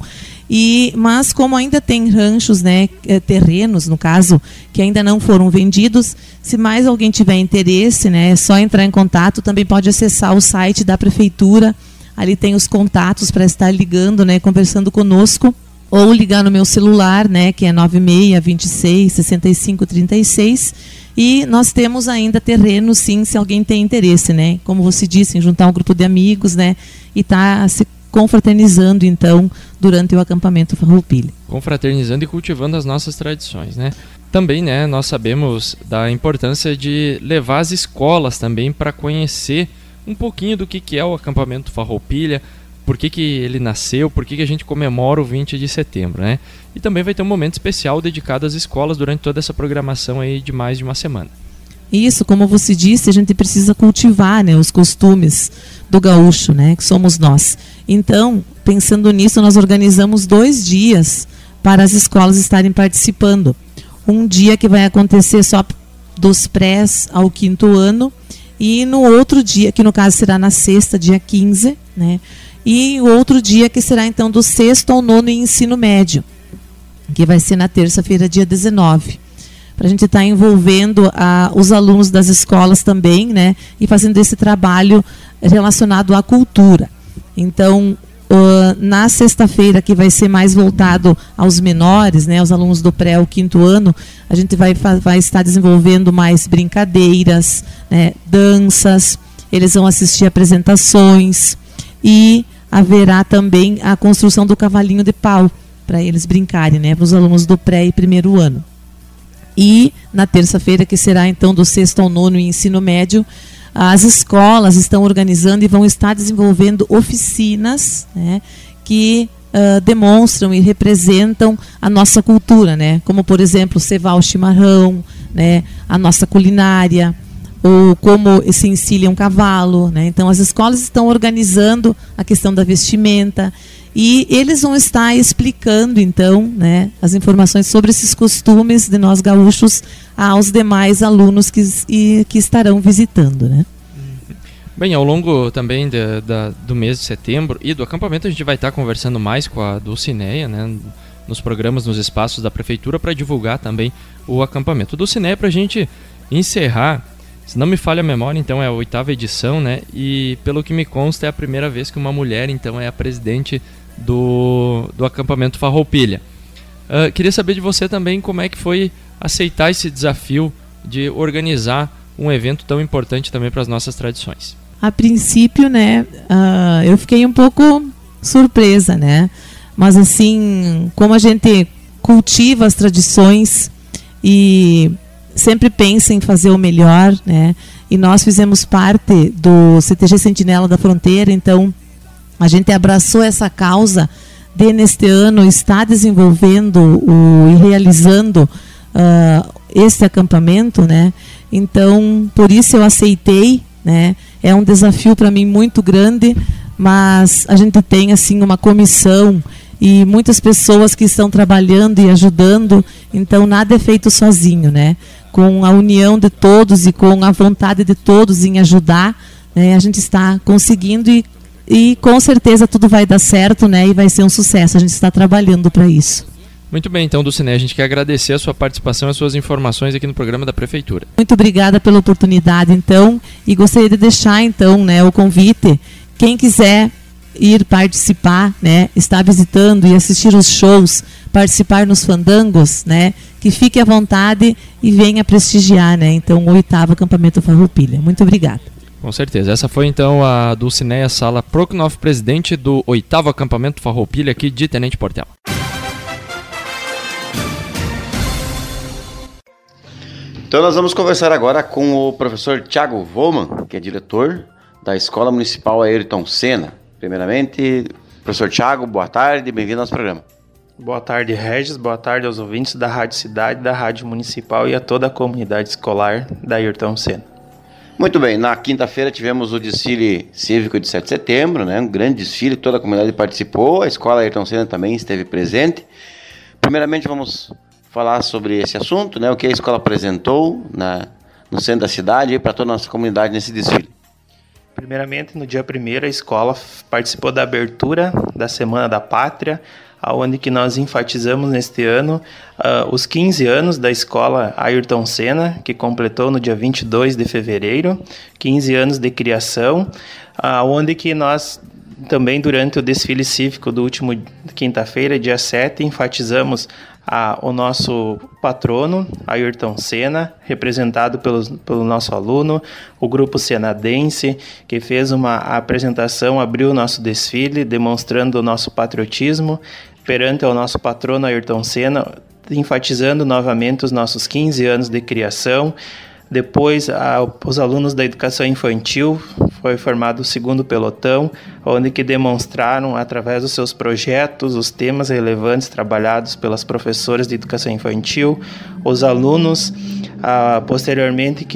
E, mas como ainda tem ranchos, né, terrenos, no caso, que ainda não foram vendidos, se mais alguém tiver interesse, né, é só entrar em contato, também pode acessar o site da prefeitura, ali tem os contatos para estar ligando, né, conversando conosco, ou ligar no meu celular, né, que é nove seis, vinte e seis, sessenta e cinco, trinta e seis, e nós temos ainda terreno, sim, se alguém tem interesse, né, como você disse, em juntar um grupo de amigos, né, e tá se confraternizando, então, durante o acampamento Farroupilha. Confraternizando e cultivando as nossas tradições, né? Também, né, nós sabemos da importância de levar as escolas também para conhecer um pouquinho do que, que é o acampamento Farroupilha, por que, que ele nasceu, por que, que a gente comemora o vinte de setembro, né? E também vai ter um momento especial dedicado às escolas durante toda essa programação aí de mais de uma semana. Isso, como você disse, a gente precisa cultivar, né, os costumes do gaúcho, né, que somos nós. Então, pensando nisso, nós organizamos dois dias para as escolas estarem participando. Um dia que vai acontecer só dos prés ao quinto ano, e no outro dia, que no caso será na sexta, dia quinze, né? E o outro dia que será então do sexto ao nono em ensino médio, que vai ser na terça-feira, dia dezenove. Para a gente estar tá envolvendo a, os alunos das escolas também, né? E fazendo esse trabalho relacionado à cultura. Então, uh, na sexta-feira, que vai ser mais voltado aos menores, né? Os alunos do pré ao quinto ano, a gente vai, vai estar desenvolvendo mais brincadeiras, né? Danças, eles vão assistir apresentações e haverá também a construção do cavalinho de pau, para eles brincarem, né? Para os alunos do pré e primeiro ano. E na terça-feira, que será então do sexto ao nono em ensino médio, as escolas estão organizando e vão estar desenvolvendo oficinas, né, que uh, demonstram e representam a nossa cultura, né? Como, por exemplo, cevar o chimarrão, né, a nossa culinária, ou como se encilha um cavalo, né? Então as escolas estão organizando a questão da vestimenta e eles vão estar explicando então, né, as informações sobre esses costumes de nós gaúchos aos demais alunos que, e, que estarão visitando, né? Bem, ao longo também de, da, do mês de setembro e do acampamento a gente vai estar conversando mais com a Dulcineia, né, nos programas, nos espaços da prefeitura, para divulgar também o acampamento. Dulcineia, para a gente encerrar, se não me falha a memória, então é a oitava edição, né? E pelo que me consta é a primeira vez que uma mulher então é a presidente do, do acampamento Farroupilha. Uh, queria saber de você também como é que foi aceitar esse desafio de organizar um evento tão importante também para as nossas tradições. A princípio, né, uh, eu fiquei um pouco surpresa, né? Mas assim, como a gente cultiva as tradições e sempre pensa em fazer o melhor, né? E nós fizemos parte do C T G Sentinela da Fronteira, então a gente abraçou essa causa de, neste ano, estar desenvolvendo o, e realizando uh, esse acampamento, né? Então, por isso eu aceitei, né? É um desafio para mim muito grande, mas a gente tem assim uma comissão e muitas pessoas que estão trabalhando e ajudando, então nada é feito sozinho, né? Com a união de todos e com a vontade de todos em ajudar, né, a gente está conseguindo e, e com certeza tudo vai dar certo, né, e vai ser um sucesso. A gente está trabalhando para isso. Muito bem, então, Dulcineia, a gente quer agradecer a sua participação e as suas informações aqui no programa da Prefeitura. Muito obrigada pela oportunidade, então, e gostaria de deixar, então, né, o convite. Quem quiser ir participar, né, estar visitando e assistir os shows, participar nos fandangos, né, que fique à vontade e venha prestigiar, né, então, o oitavo acampamento Farroupilha. Muito obrigada. Com certeza. Essa foi, então, a Dulcineia Sala Proknoff, presidente do oitavo acampamento Farroupilha aqui de Tenente Portela. Então nós vamos conversar agora com o professor Thiago Vollmann, que é diretor da Escola Municipal Ayrton Senna. Primeiramente, professor Thiago, boa tarde, bem-vindo ao nosso programa. Boa tarde, Regis, boa tarde aos ouvintes da Rádio Cidade, da Rádio Municipal e a toda a comunidade escolar da Ayrton Senna. Muito bem, na quinta-feira tivemos o desfile cívico de sete de setembro, né? Um grande desfile, toda a comunidade participou, a Escola Ayrton Senna também esteve presente. Primeiramente vamos falar sobre esse assunto, né? O que a escola apresentou na, no centro da cidade e para toda a nossa comunidade nesse desfile. Primeiramente, no dia primeiro, a escola participou da abertura da Semana da Pátria, onde que nós enfatizamos neste ano uh, os quinze anos da escola Ayrton Senna, que completou no dia vinte e dois de fevereiro, quinze anos de criação, uh, onde que nós também, durante o desfile cívico do último quinta-feira, dia sete, enfatizamos a, o nosso patrono, Ayrton Senna, representado pelos, pelo nosso aluno, o grupo senadense, que fez uma apresentação, abriu o nosso desfile, demonstrando o nosso patriotismo perante o nosso patrono Ayrton Senna, enfatizando novamente os nossos quinze anos de criação. Depois, a, os alunos da educação infantil, foi formado o segundo pelotão, onde que demonstraram, através dos seus projetos, os temas relevantes trabalhados pelas professoras de educação infantil, os alunos, ah, posteriormente, que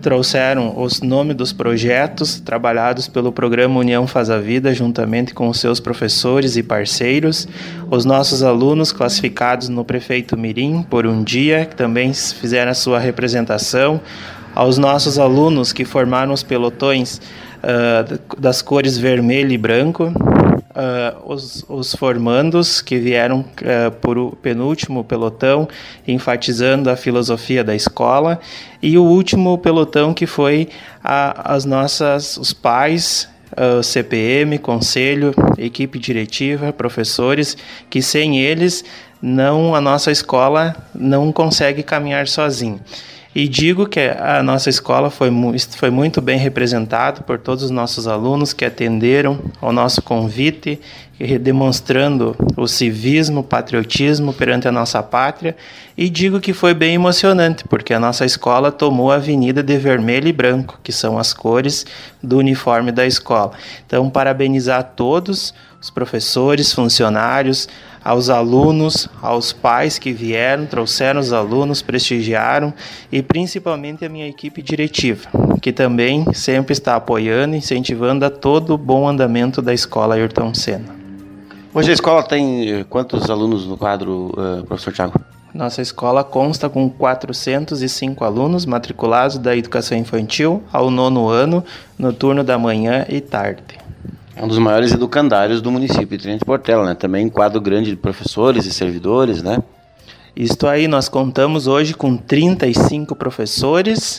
trouxeram os nomes dos projetos trabalhados pelo Programa União Faz a Vida, juntamente com os seus professores e parceiros, os nossos alunos classificados no Prefeito Mirim por um dia, que também fizeram a sua representação, aos nossos alunos que formaram os pelotões uh, das cores vermelho e branco, Uh, os, os formandos que vieram uh, por o penúltimo pelotão, enfatizando a filosofia da escola, e o último pelotão que foi a, as nossas, os pais, uh, C P M, conselho, equipe diretiva, professores, que sem eles não, a nossa escola não consegue caminhar sozinho. E digo que a nossa escola foi, foi muito bem representada por todos os nossos alunos que atenderam ao nosso convite, demonstrando o civismo, o patriotismo perante a nossa pátria. E digo que foi bem emocionante, porque a nossa escola tomou a avenida de vermelho e branco, que são as cores do uniforme da escola. Então, parabenizar a todos os professores, funcionários, aos alunos, aos pais que vieram, trouxeram os alunos, prestigiaram, e principalmente a minha equipe diretiva, que também sempre está apoiando e incentivando a todo o bom andamento da escola Ayrton Senna. Hoje a escola tem quantos alunos no quadro, uh, professor Thiago? Nossa escola consta com quatrocentos e cinco alunos matriculados da educação infantil ao nono ano, no turno da manhã e tarde. É um dos maiores educandários do município de Tenente Portela, né? Também um quadro grande de professores e servidores, né? Isto aí, nós contamos hoje com trinta e cinco professores,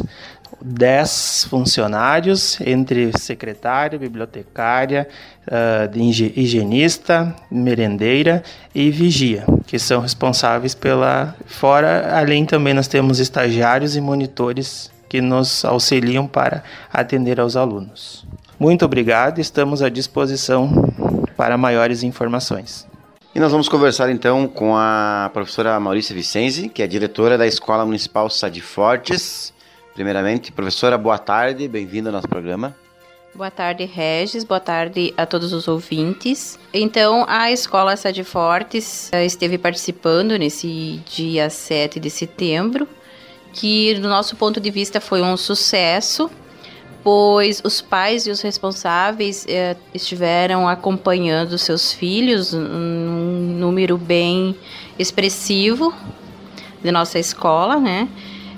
dez funcionários, entre secretária, bibliotecária, uh, de higienista, merendeira e vigia, que são responsáveis pela... Fora, além também nós temos estagiários e monitores que nos auxiliam para atender aos alunos. Muito obrigado, estamos à disposição para maiores informações. E nós vamos conversar então com a professora Maurícia Vicenzi, que é diretora da Escola Municipal Sade Fortes. Primeiramente, professora, boa tarde, bem-vinda ao nosso programa. Boa tarde, Regis, boa tarde a todos os ouvintes. Então, a Escola Sade Fortes esteve participando nesse dia sete de setembro, que do nosso ponto de vista foi um sucesso, pois os pais e os responsáveis eh, estiveram acompanhando seus filhos, um número bem expressivo de nossa escola, né?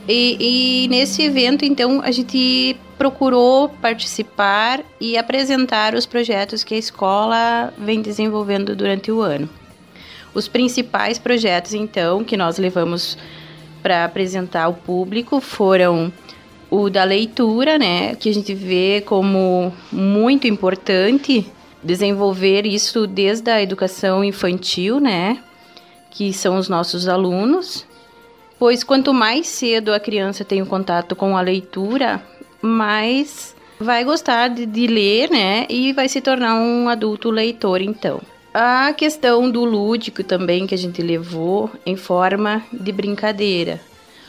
E, e nesse evento, então, a gente procurou participar e apresentar os projetos que a escola vem desenvolvendo durante o ano. Os principais projetos, então, que nós levamos para apresentar ao público foram o da leitura, né, que a gente vê como muito importante desenvolver isso desde a educação infantil, né, que são os nossos alunos, pois quanto mais cedo a criança tem o contato com a leitura, mais vai gostar de, de ler, né, e vai se tornar um adulto leitor, então. A questão do lúdico também que a gente levou em forma de brincadeira,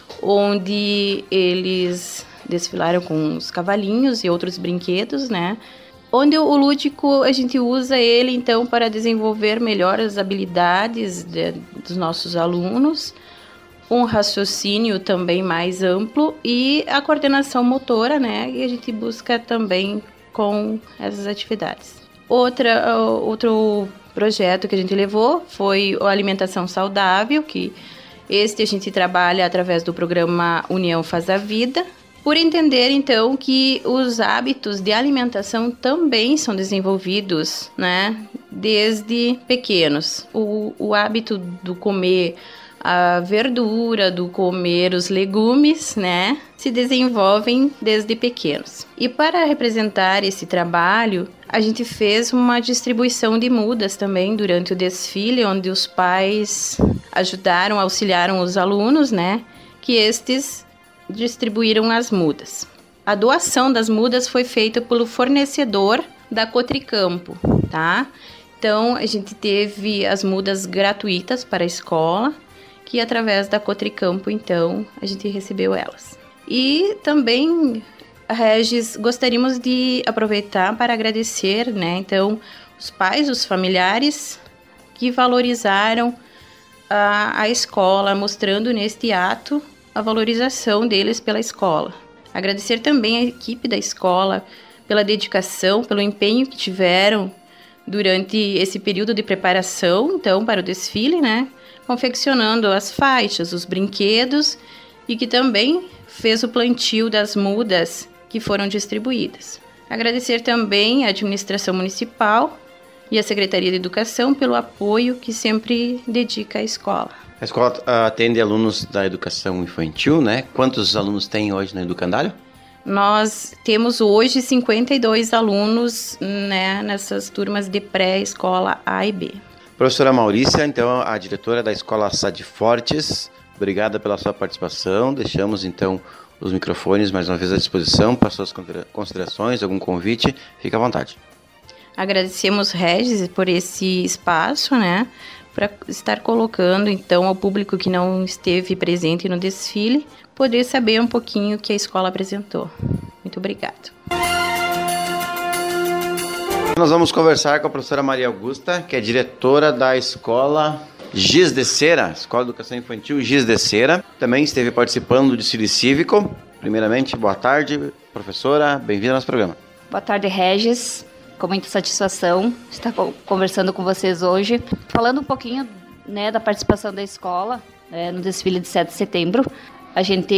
onde eles desfilaram com os cavalinhos e outros brinquedos, né? Onde o lúdico a gente usa ele então para desenvolver melhor as habilidades de, dos nossos alunos, um raciocínio também mais amplo e a coordenação motora, né? E a gente busca também com essas atividades. Outra, outro projeto que a gente levou foi a alimentação saudável, que este a gente trabalha através do programa União Faz a Vida, por entender, então, que os hábitos de alimentação também são desenvolvidos, né, desde pequenos. O, o hábito do comer a verdura, do comer os legumes, né, se desenvolvem desde pequenos. E para representar esse trabalho, a gente fez uma distribuição de mudas também durante o desfile, onde os pais ajudaram, auxiliaram os alunos, né, que estes distribuíram as mudas. A doação das mudas foi feita pelo fornecedor da Cotricampo, tá? Então, a gente teve as mudas gratuitas para a escola, que através da Cotricampo, então, a gente recebeu elas. E também, Regis, gostaríamos de aproveitar para agradecer, né, então, os pais, os familiares que valorizaram a, a escola, mostrando neste ato a valorização deles pela escola. Agradecer também à equipe da escola pela dedicação, pelo empenho que tiveram durante esse período de preparação, então, para o desfile, né? Confeccionando as faixas, os brinquedos e que também fez o plantio das mudas que foram distribuídas. Agradecer também à administração municipal e à Secretaria de Educação pelo apoio que sempre dedica à escola. A escola atende alunos da educação infantil, né? Quantos alunos tem hoje no educandário? Nós temos hoje cinquenta e dois alunos, né, nessas turmas de pré-escola A e B. Professora Maurícia, então, a diretora da Escola Sade Fortes, obrigada pela sua participação. Deixamos, então, os microfones mais uma vez à disposição para suas considerações, algum convite. Fique à vontade. Agradecemos, Regis, por esse espaço, né, para estar colocando, então, ao público que não esteve presente no desfile, poder saber um pouquinho o que a escola apresentou. Muito obrigado. Nós vamos conversar com a professora Maria Augusta, que é diretora da escola Giz de Cera, Escola de Educação Infantil Giz de Cera. Também esteve participando do desfile cívico. Primeiramente, boa tarde, professora, bem-vinda ao nosso programa. Boa tarde, Regis. Com muita satisfação estar conversando com vocês hoje. Falando um pouquinho, né, da participação da escola, né, no desfile de sete de setembro. A gente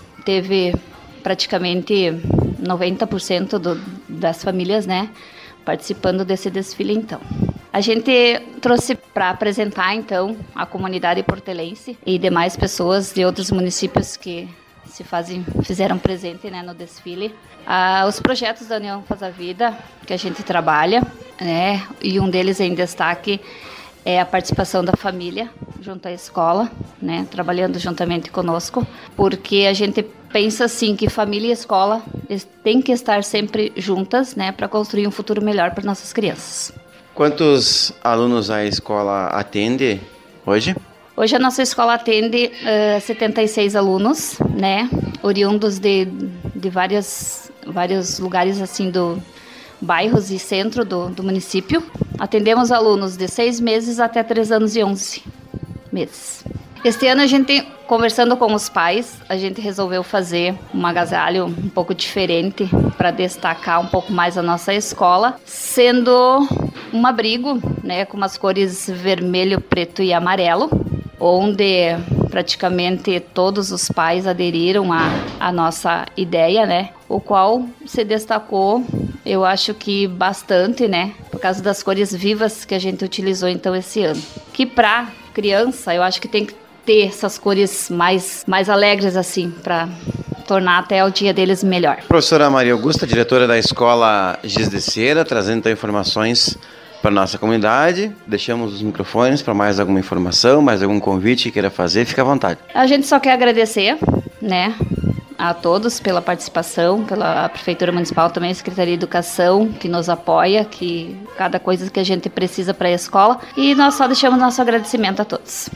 teve praticamente noventa por cento do, das famílias, né, participando desse desfile, então. A gente trouxe para apresentar, então, a comunidade portelense e demais pessoas de outros municípios que se fazem, fizeram presente, né, no desfile. Ah, os projetos da União Faz a Vida, que a gente trabalha, né, e um deles em destaque é a participação da família junto à escola, né, trabalhando juntamente conosco, porque a gente pensa assim que família e escola têm que estar sempre juntas, né, para construir um futuro melhor para nossas crianças. Quantos alunos a escola atende hoje? Hoje a nossa escola atende uh, setenta e seis alunos, né, oriundos de, de várias, vários lugares assim do bairros e centro do, do município. Atendemos alunos de seis meses até três anos e onze meses. Este ano a gente, conversando com os pais, a gente resolveu fazer um agasalho um pouco diferente para destacar um pouco mais a nossa escola, sendo um abrigo, né, com umas cores vermelho, preto e amarelo, onde praticamente todos os pais aderiram à, à nossa ideia, né, o qual se destacou, eu acho que bastante, né, por causa das cores vivas que a gente utilizou então esse ano. Que para criança, eu acho que tem que ter essas cores mais, mais alegres assim, para tornar até o dia deles melhor. Professora Maria Augusta, diretora da escola Giz de Cera, trazendo então informações para a nossa comunidade. Deixamos os microfones para mais alguma informação, mais algum convite que queira fazer, fique à vontade. A gente só quer agradecer, né, a todos pela participação, pela Prefeitura Municipal, também a Secretaria de Educação, que nos apoia, que cada coisa que a gente precisa para a escola, e nós só deixamos nosso agradecimento a todos.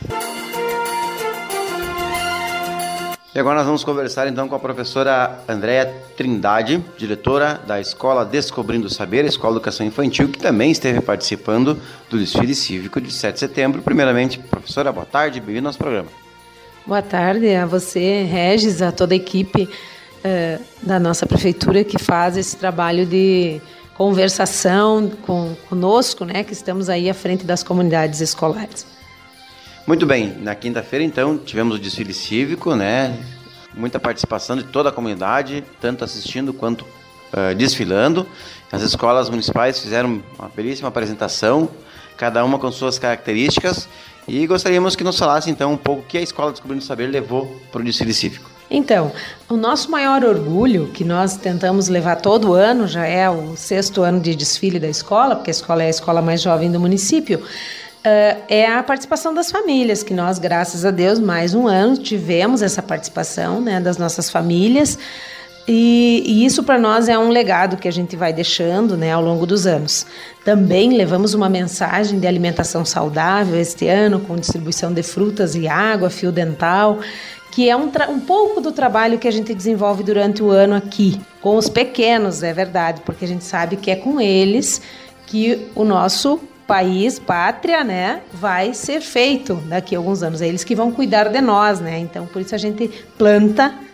E agora nós vamos conversar então com a professora Andréa Trindade, diretora da Escola Descobrindo o Saber, Escola de Educação Infantil, que também esteve participando do desfile cívico de sete de setembro. Primeiramente, professora, boa tarde, bem-vinda ao nosso programa. Boa tarde a você, Regis, a toda a equipe eh, da nossa prefeitura que faz esse trabalho de conversação com, conosco, né, que estamos aí à frente das comunidades escolares. Muito bem, na quinta-feira então tivemos o desfile cívico, né? Muita participação de toda a comunidade, tanto assistindo quanto uh, desfilando. As escolas municipais fizeram uma belíssima apresentação, cada uma com suas características, e gostaríamos que nos falasse então um pouco o que a Escola Descobrindo o Saber levou para o desfile cívico. Então, o nosso maior orgulho, que nós tentamos levar todo ano, já é o sexto ano de desfile da escola, porque a escola é a escola mais jovem do município, Uh, é a participação das famílias, que nós, graças a Deus, mais um ano tivemos essa participação, né, das nossas famílias, e, e isso para nós é um legado que a gente vai deixando, né, ao longo dos anos. Também levamos uma mensagem de alimentação saudável este ano, com distribuição de frutas e água, fio dental, que é um, um pouco do trabalho que a gente desenvolve durante o ano aqui, com os pequenos, é verdade, porque a gente sabe que é com eles que o nosso país, pátria, né, vai ser feito daqui a alguns anos. É eles que vão cuidar de nós, né? Então, por isso a gente planta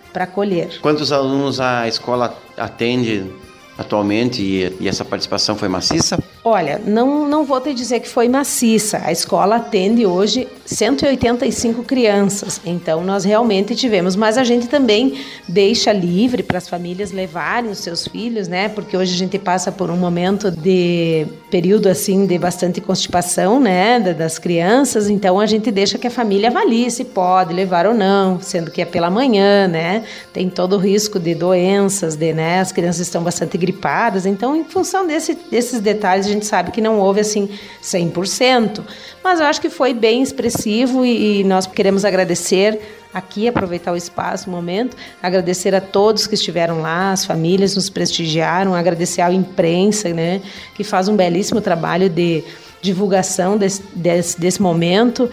para acolher. Quantos alunos a escola atende atualmente e, e essa participação foi maciça? Olha, não, não vou te dizer que foi maciça. A escola atende hoje cento e oitenta e cinco crianças, então nós realmente tivemos, mas a gente também deixa livre para as famílias levarem os seus filhos, né? Porque hoje a gente passa por um momento de período assim de bastante constipação, né, das crianças, então a gente deixa que a família avalie se pode levar ou não, sendo que é pela manhã, né? Tem todo o risco de doenças, de, né, as crianças estão bastante gripadas, então em função desse, desses detalhes a gente sabe que não houve assim cem por cento, mas eu acho que foi bem expressivo e, e nós queremos agradecer aqui, aproveitar o espaço, o momento, agradecer a todos que estiveram lá, as famílias nos prestigiaram, agradecer à imprensa, né, que faz um belíssimo trabalho de divulgação desse, desse, desse momento,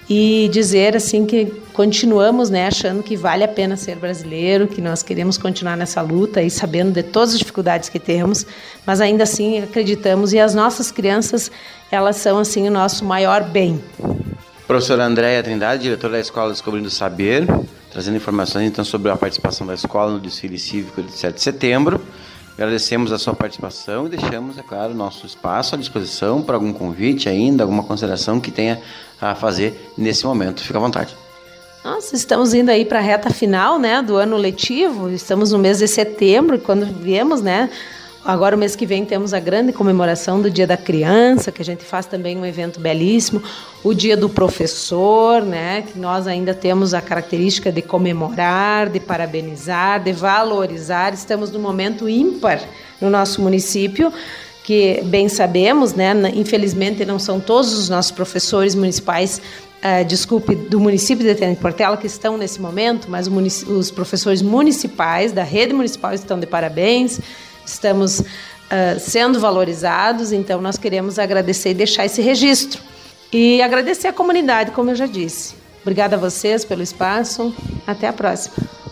e dizer assim que continuamos, né, achando que vale a pena ser brasileiro, que nós queremos continuar nessa luta e sabendo de todas as dificuldades que temos, mas ainda assim acreditamos, e as nossas crianças, elas são assim o nosso maior bem. Professora Andréia Trindade, diretora da Escola Descobrindo o Saber, trazendo informações então sobre a participação da escola no desfile cívico de sete de setembro. Agradecemos a sua participação e deixamos, é claro, o nosso espaço à disposição para algum convite ainda, alguma consideração que tenha a fazer nesse momento. Fica à vontade. Nós estamos indo aí para a reta final, né, do ano letivo, estamos no mês de setembro, quando viemos, né, agora o mês que vem temos a grande comemoração do Dia da Criança, que a gente faz também um evento belíssimo, o Dia do Professor, né, que nós ainda temos a característica de comemorar, de parabenizar, de valorizar. Estamos num momento ímpar no nosso município, que bem sabemos, né, infelizmente não são todos os nossos professores municipais, uh, desculpe, do município de Tenente Portela que estão nesse momento, mas os professores municipais da rede municipal estão de parabéns. Estamos uh, sendo valorizados, então nós queremos agradecer e deixar esse registro. E agradecer a comunidade, como eu já disse. Obrigada a vocês pelo espaço. Até a próxima.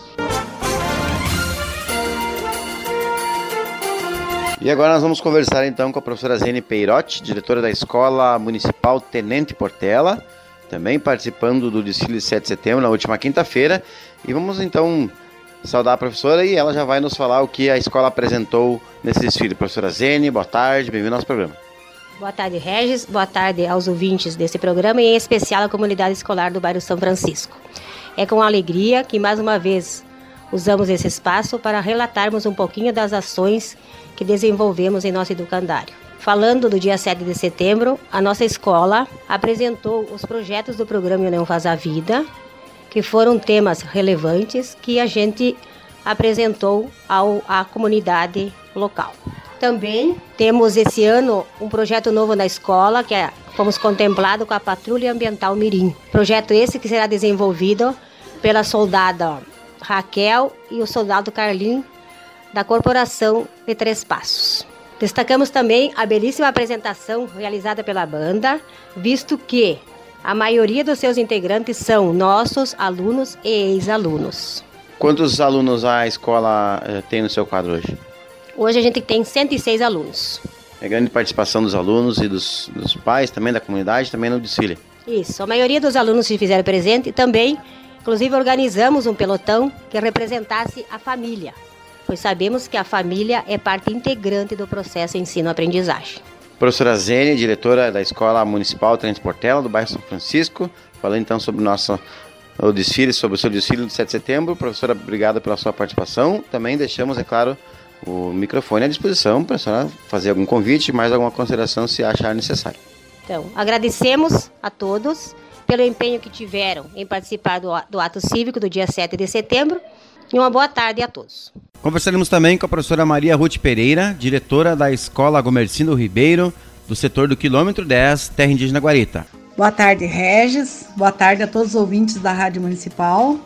E agora nós vamos conversar então com a professora Zene Peirotti, diretora da Escola Municipal Tenente Portela, também participando do desfile de sete de setembro, na última quinta-feira. E vamos então saudar a professora e ela já vai nos falar o que a escola apresentou nesse desfile. Professora Zene, boa tarde, bem-vindo ao nosso programa. Boa tarde, Regis. Boa tarde aos ouvintes desse programa e em especial à comunidade escolar do bairro São Francisco. É com alegria que mais uma vez usamos esse espaço para relatarmos um pouquinho das ações que desenvolvemos em nosso educandário. Falando do dia sete de setembro, a nossa escola apresentou os projetos do programa União Faz a Vida, que foram temas relevantes que a gente apresentou ao, à comunidade local. Também temos esse ano um projeto novo na escola, que é, fomos contemplados com a Patrulha Ambiental Mirim. Projeto esse que será desenvolvido pela soldada Raquel e o soldado Carlinho, da Corporação de Três Passos. Destacamos também a belíssima apresentação realizada pela banda, visto que a maioria dos seus integrantes são nossos alunos e ex-alunos. Quantos alunos a escola eh, tem no seu quadro hoje? Hoje a gente tem cento e seis alunos. É grande participação dos alunos e dos, dos pais, também da comunidade, também no desfile. Isso, a maioria dos alunos se fizeram presente e também, inclusive, organizamos um pelotão que representasse a família, pois sabemos que a família é parte integrante do processo ensino-aprendizagem. Professora Zene, diretora da Escola Municipal Tenente Portela, do bairro São Francisco, falando então sobre o nosso o desfile, sobre o seu desfile do sete de setembro. Professora, obrigada pela sua participação. Também deixamos, é claro, o microfone à disposição para a senhora fazer algum convite, mais alguma consideração se achar necessário. Então, agradecemos a todos pelo empenho que tiveram em participar do, do ato cívico do dia sete de setembro e uma boa tarde a todos. Conversaremos também com a professora Maria Ruth Pereira, diretora da Escola Gomercindo Ribeiro, do setor do quilômetro dez, Terra Indígena Guarita. Boa tarde, Regis. Boa tarde a todos os ouvintes da Rádio Municipal.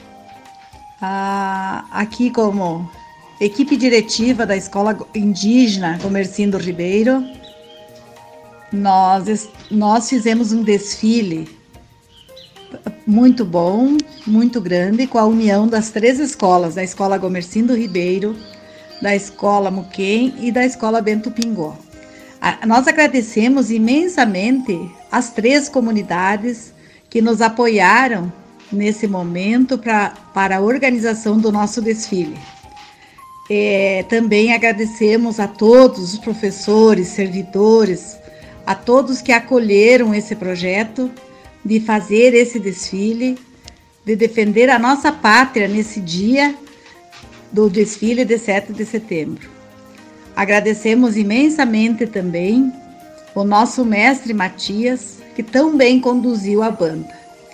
Ah, aqui como equipe diretiva da Escola Indígena Gomercindo Ribeiro, nós, nós fizemos um desfile muito bom, muito grande, com a união das três escolas, da Escola Gomercindo Ribeiro, da Escola Muquem e da Escola Bento Pingó. A, nós agradecemos imensamente as três comunidades que nos apoiaram nesse momento pra, para a organização do nosso desfile. É, também agradecemos a todos os professores, servidores, a todos que acolheram esse projeto de fazer esse desfile, de defender a nossa pátria nesse dia do desfile de sete de setembro. Agradecemos imensamente também o nosso mestre Matias, que tão bem conduziu a banda.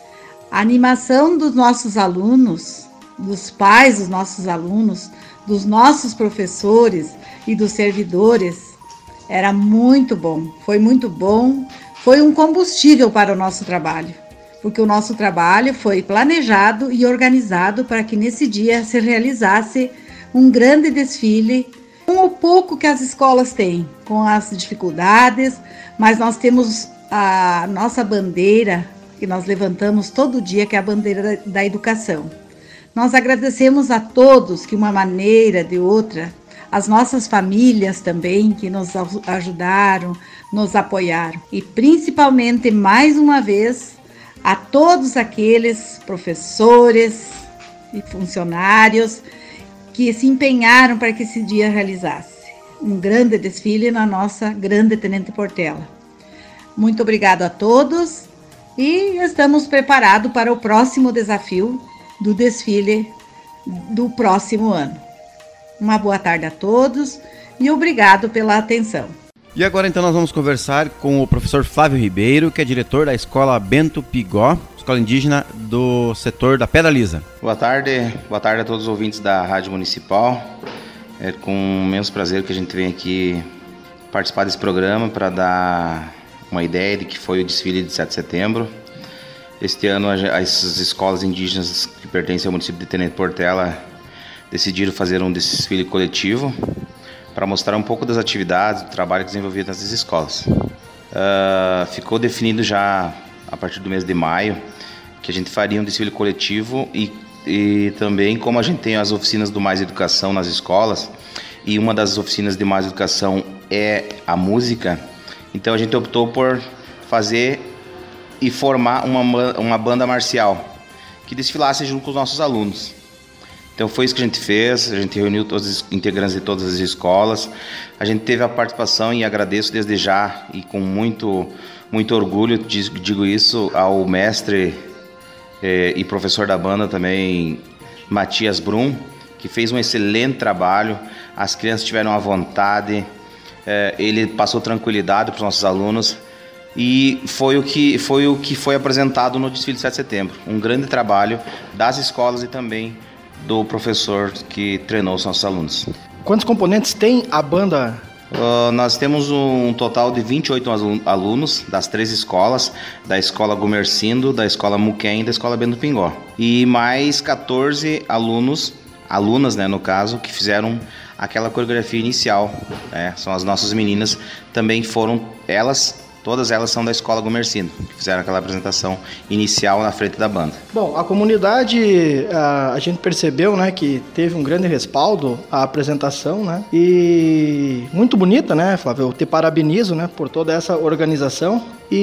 A animação dos nossos alunos, dos pais dos nossos alunos, dos nossos professores e dos servidores era muito bom, foi muito bom, foi um combustível para o nosso trabalho, porque o nosso trabalho foi planejado e organizado para que nesse dia se realizasse um grande desfile, com o pouco que as escolas têm, com as dificuldades, mas nós temos a nossa bandeira, que nós levantamos todo dia, que é a bandeira da, da educação. Nós agradecemos a todos que, de uma maneira ou de outra, as nossas famílias também, que nos ajudaram, nos apoiaram. E principalmente, mais uma vez, a todos aqueles professores e funcionários que se empenharam para que esse dia realizasse um grande desfile na nossa grande Tenente Portela. Muito obrigado a todos e estamos preparados para o próximo desafio do desfile do próximo ano. Uma boa tarde a todos e obrigado pela atenção. E agora então nós vamos conversar com o professor Flávio Ribeiro, que é diretor da Escola Bento Pigó, escola indígena do setor da Pedra Lisa. Boa tarde, boa tarde a todos os ouvintes da Rádio Municipal. É com imenso prazer que a gente vem aqui participar desse programa para dar uma ideia de que foi o desfile de sete de setembro. Este ano, as escolas indígenas que pertencem ao município de Tenente Portela decidiram fazer um desfile coletivo para mostrar um pouco das atividades, do trabalho desenvolvido nessas escolas. Uh, ficou definido já, a partir do mês de maio, que a gente faria um desfile coletivo e, e também, como a gente tem as oficinas do Mais Educação nas escolas, e uma das oficinas de Mais Educação é a música, então a gente optou por fazer e formar uma, uma banda marcial que desfilasse junto com os nossos alunos. Então foi isso que a gente fez, a gente reuniu todos os integrantes de todas as escolas, a gente teve a participação e agradeço desde já e com muito, muito orgulho, digo isso, ao mestre eh, e professor da banda também, Matias Brum, que fez um excelente trabalho, as crianças tiveram a vontade, eh, ele passou tranquilidade para os nossos alunos. E foi o, que, foi o que foi apresentado no desfile de sete de setembro. Um grande trabalho das escolas e também do professor que treinou os nossos alunos. Quantos componentes tem a banda? Uh, nós temos um total de vinte e oito alunos das três escolas, da Escola Gomercindo, da Escola Muquem e da Escola Bento Pingó. E mais quatorze alunos, alunas, né, no caso, que fizeram aquela coreografia inicial. Né? São as nossas meninas, também foram elas... Todas elas são da Escola Gomercindo, que fizeram aquela apresentação inicial na frente da banda. Bom, a comunidade, a, a gente percebeu, né, que teve um grande respaldo à apresentação, né, e muito bonita, né, Flávio? Eu te parabenizo, né, por toda essa organização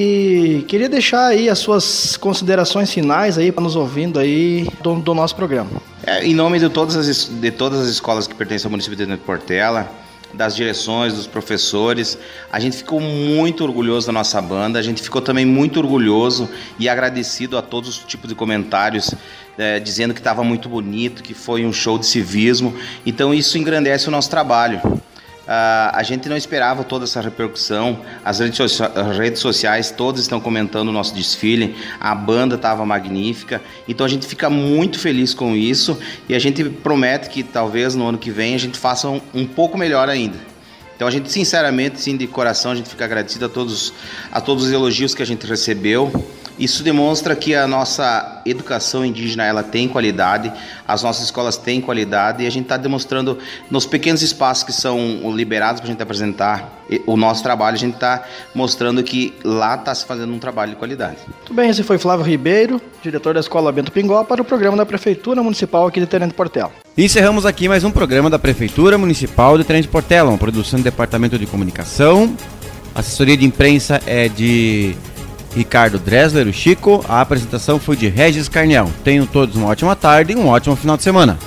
e queria deixar aí as suas considerações finais aí para nos ouvindo aí do, do nosso programa. É, em nome de todas, as, de todas as escolas que pertencem ao município de Tenente Portela, das direções, dos professores, a gente ficou muito orgulhoso da nossa banda, a gente ficou também muito orgulhoso e agradecido a todos os tipos de comentários, é, dizendo que estava muito bonito, que foi um show de civismo, então isso engrandece o nosso trabalho. Uh, a gente não esperava toda essa repercussão, as redes, so- as redes sociais todas estão comentando o nosso desfile, a banda estava magnífica, então a gente fica muito feliz com isso e a gente promete que talvez no ano que vem a gente faça um, um pouco melhor ainda. Então a gente sinceramente, sim, de coração, a gente fica agradecido a todos, a todos os elogios que a gente recebeu. Isso demonstra que a nossa educação indígena ela tem qualidade, as nossas escolas têm qualidade e a gente está demonstrando nos pequenos espaços que são liberados para a gente apresentar o nosso trabalho, a gente está mostrando que lá está se fazendo um trabalho de qualidade. Muito bem, esse foi Flávio Ribeiro, diretor da Escola Bento Pingó, para o programa da Prefeitura Municipal aqui de Tenente Portela. E encerramos aqui mais um programa da Prefeitura Municipal de Tenente Portela, uma produção do Departamento de Comunicação. A assessoria de imprensa é de Ricardo Dressler, o Chico. A apresentação foi de Regis Carniel. Tenham todos uma ótima tarde e um ótimo final de semana.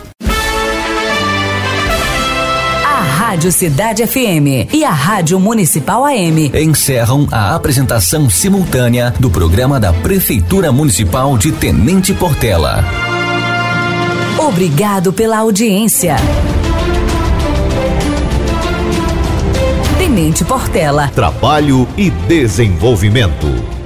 A Rádio Cidade F M e a Rádio Municipal A M encerram a apresentação simultânea do programa da Prefeitura Municipal de Tenente Portela. Obrigado pela audiência. Tenente Portela. Trabalho e desenvolvimento.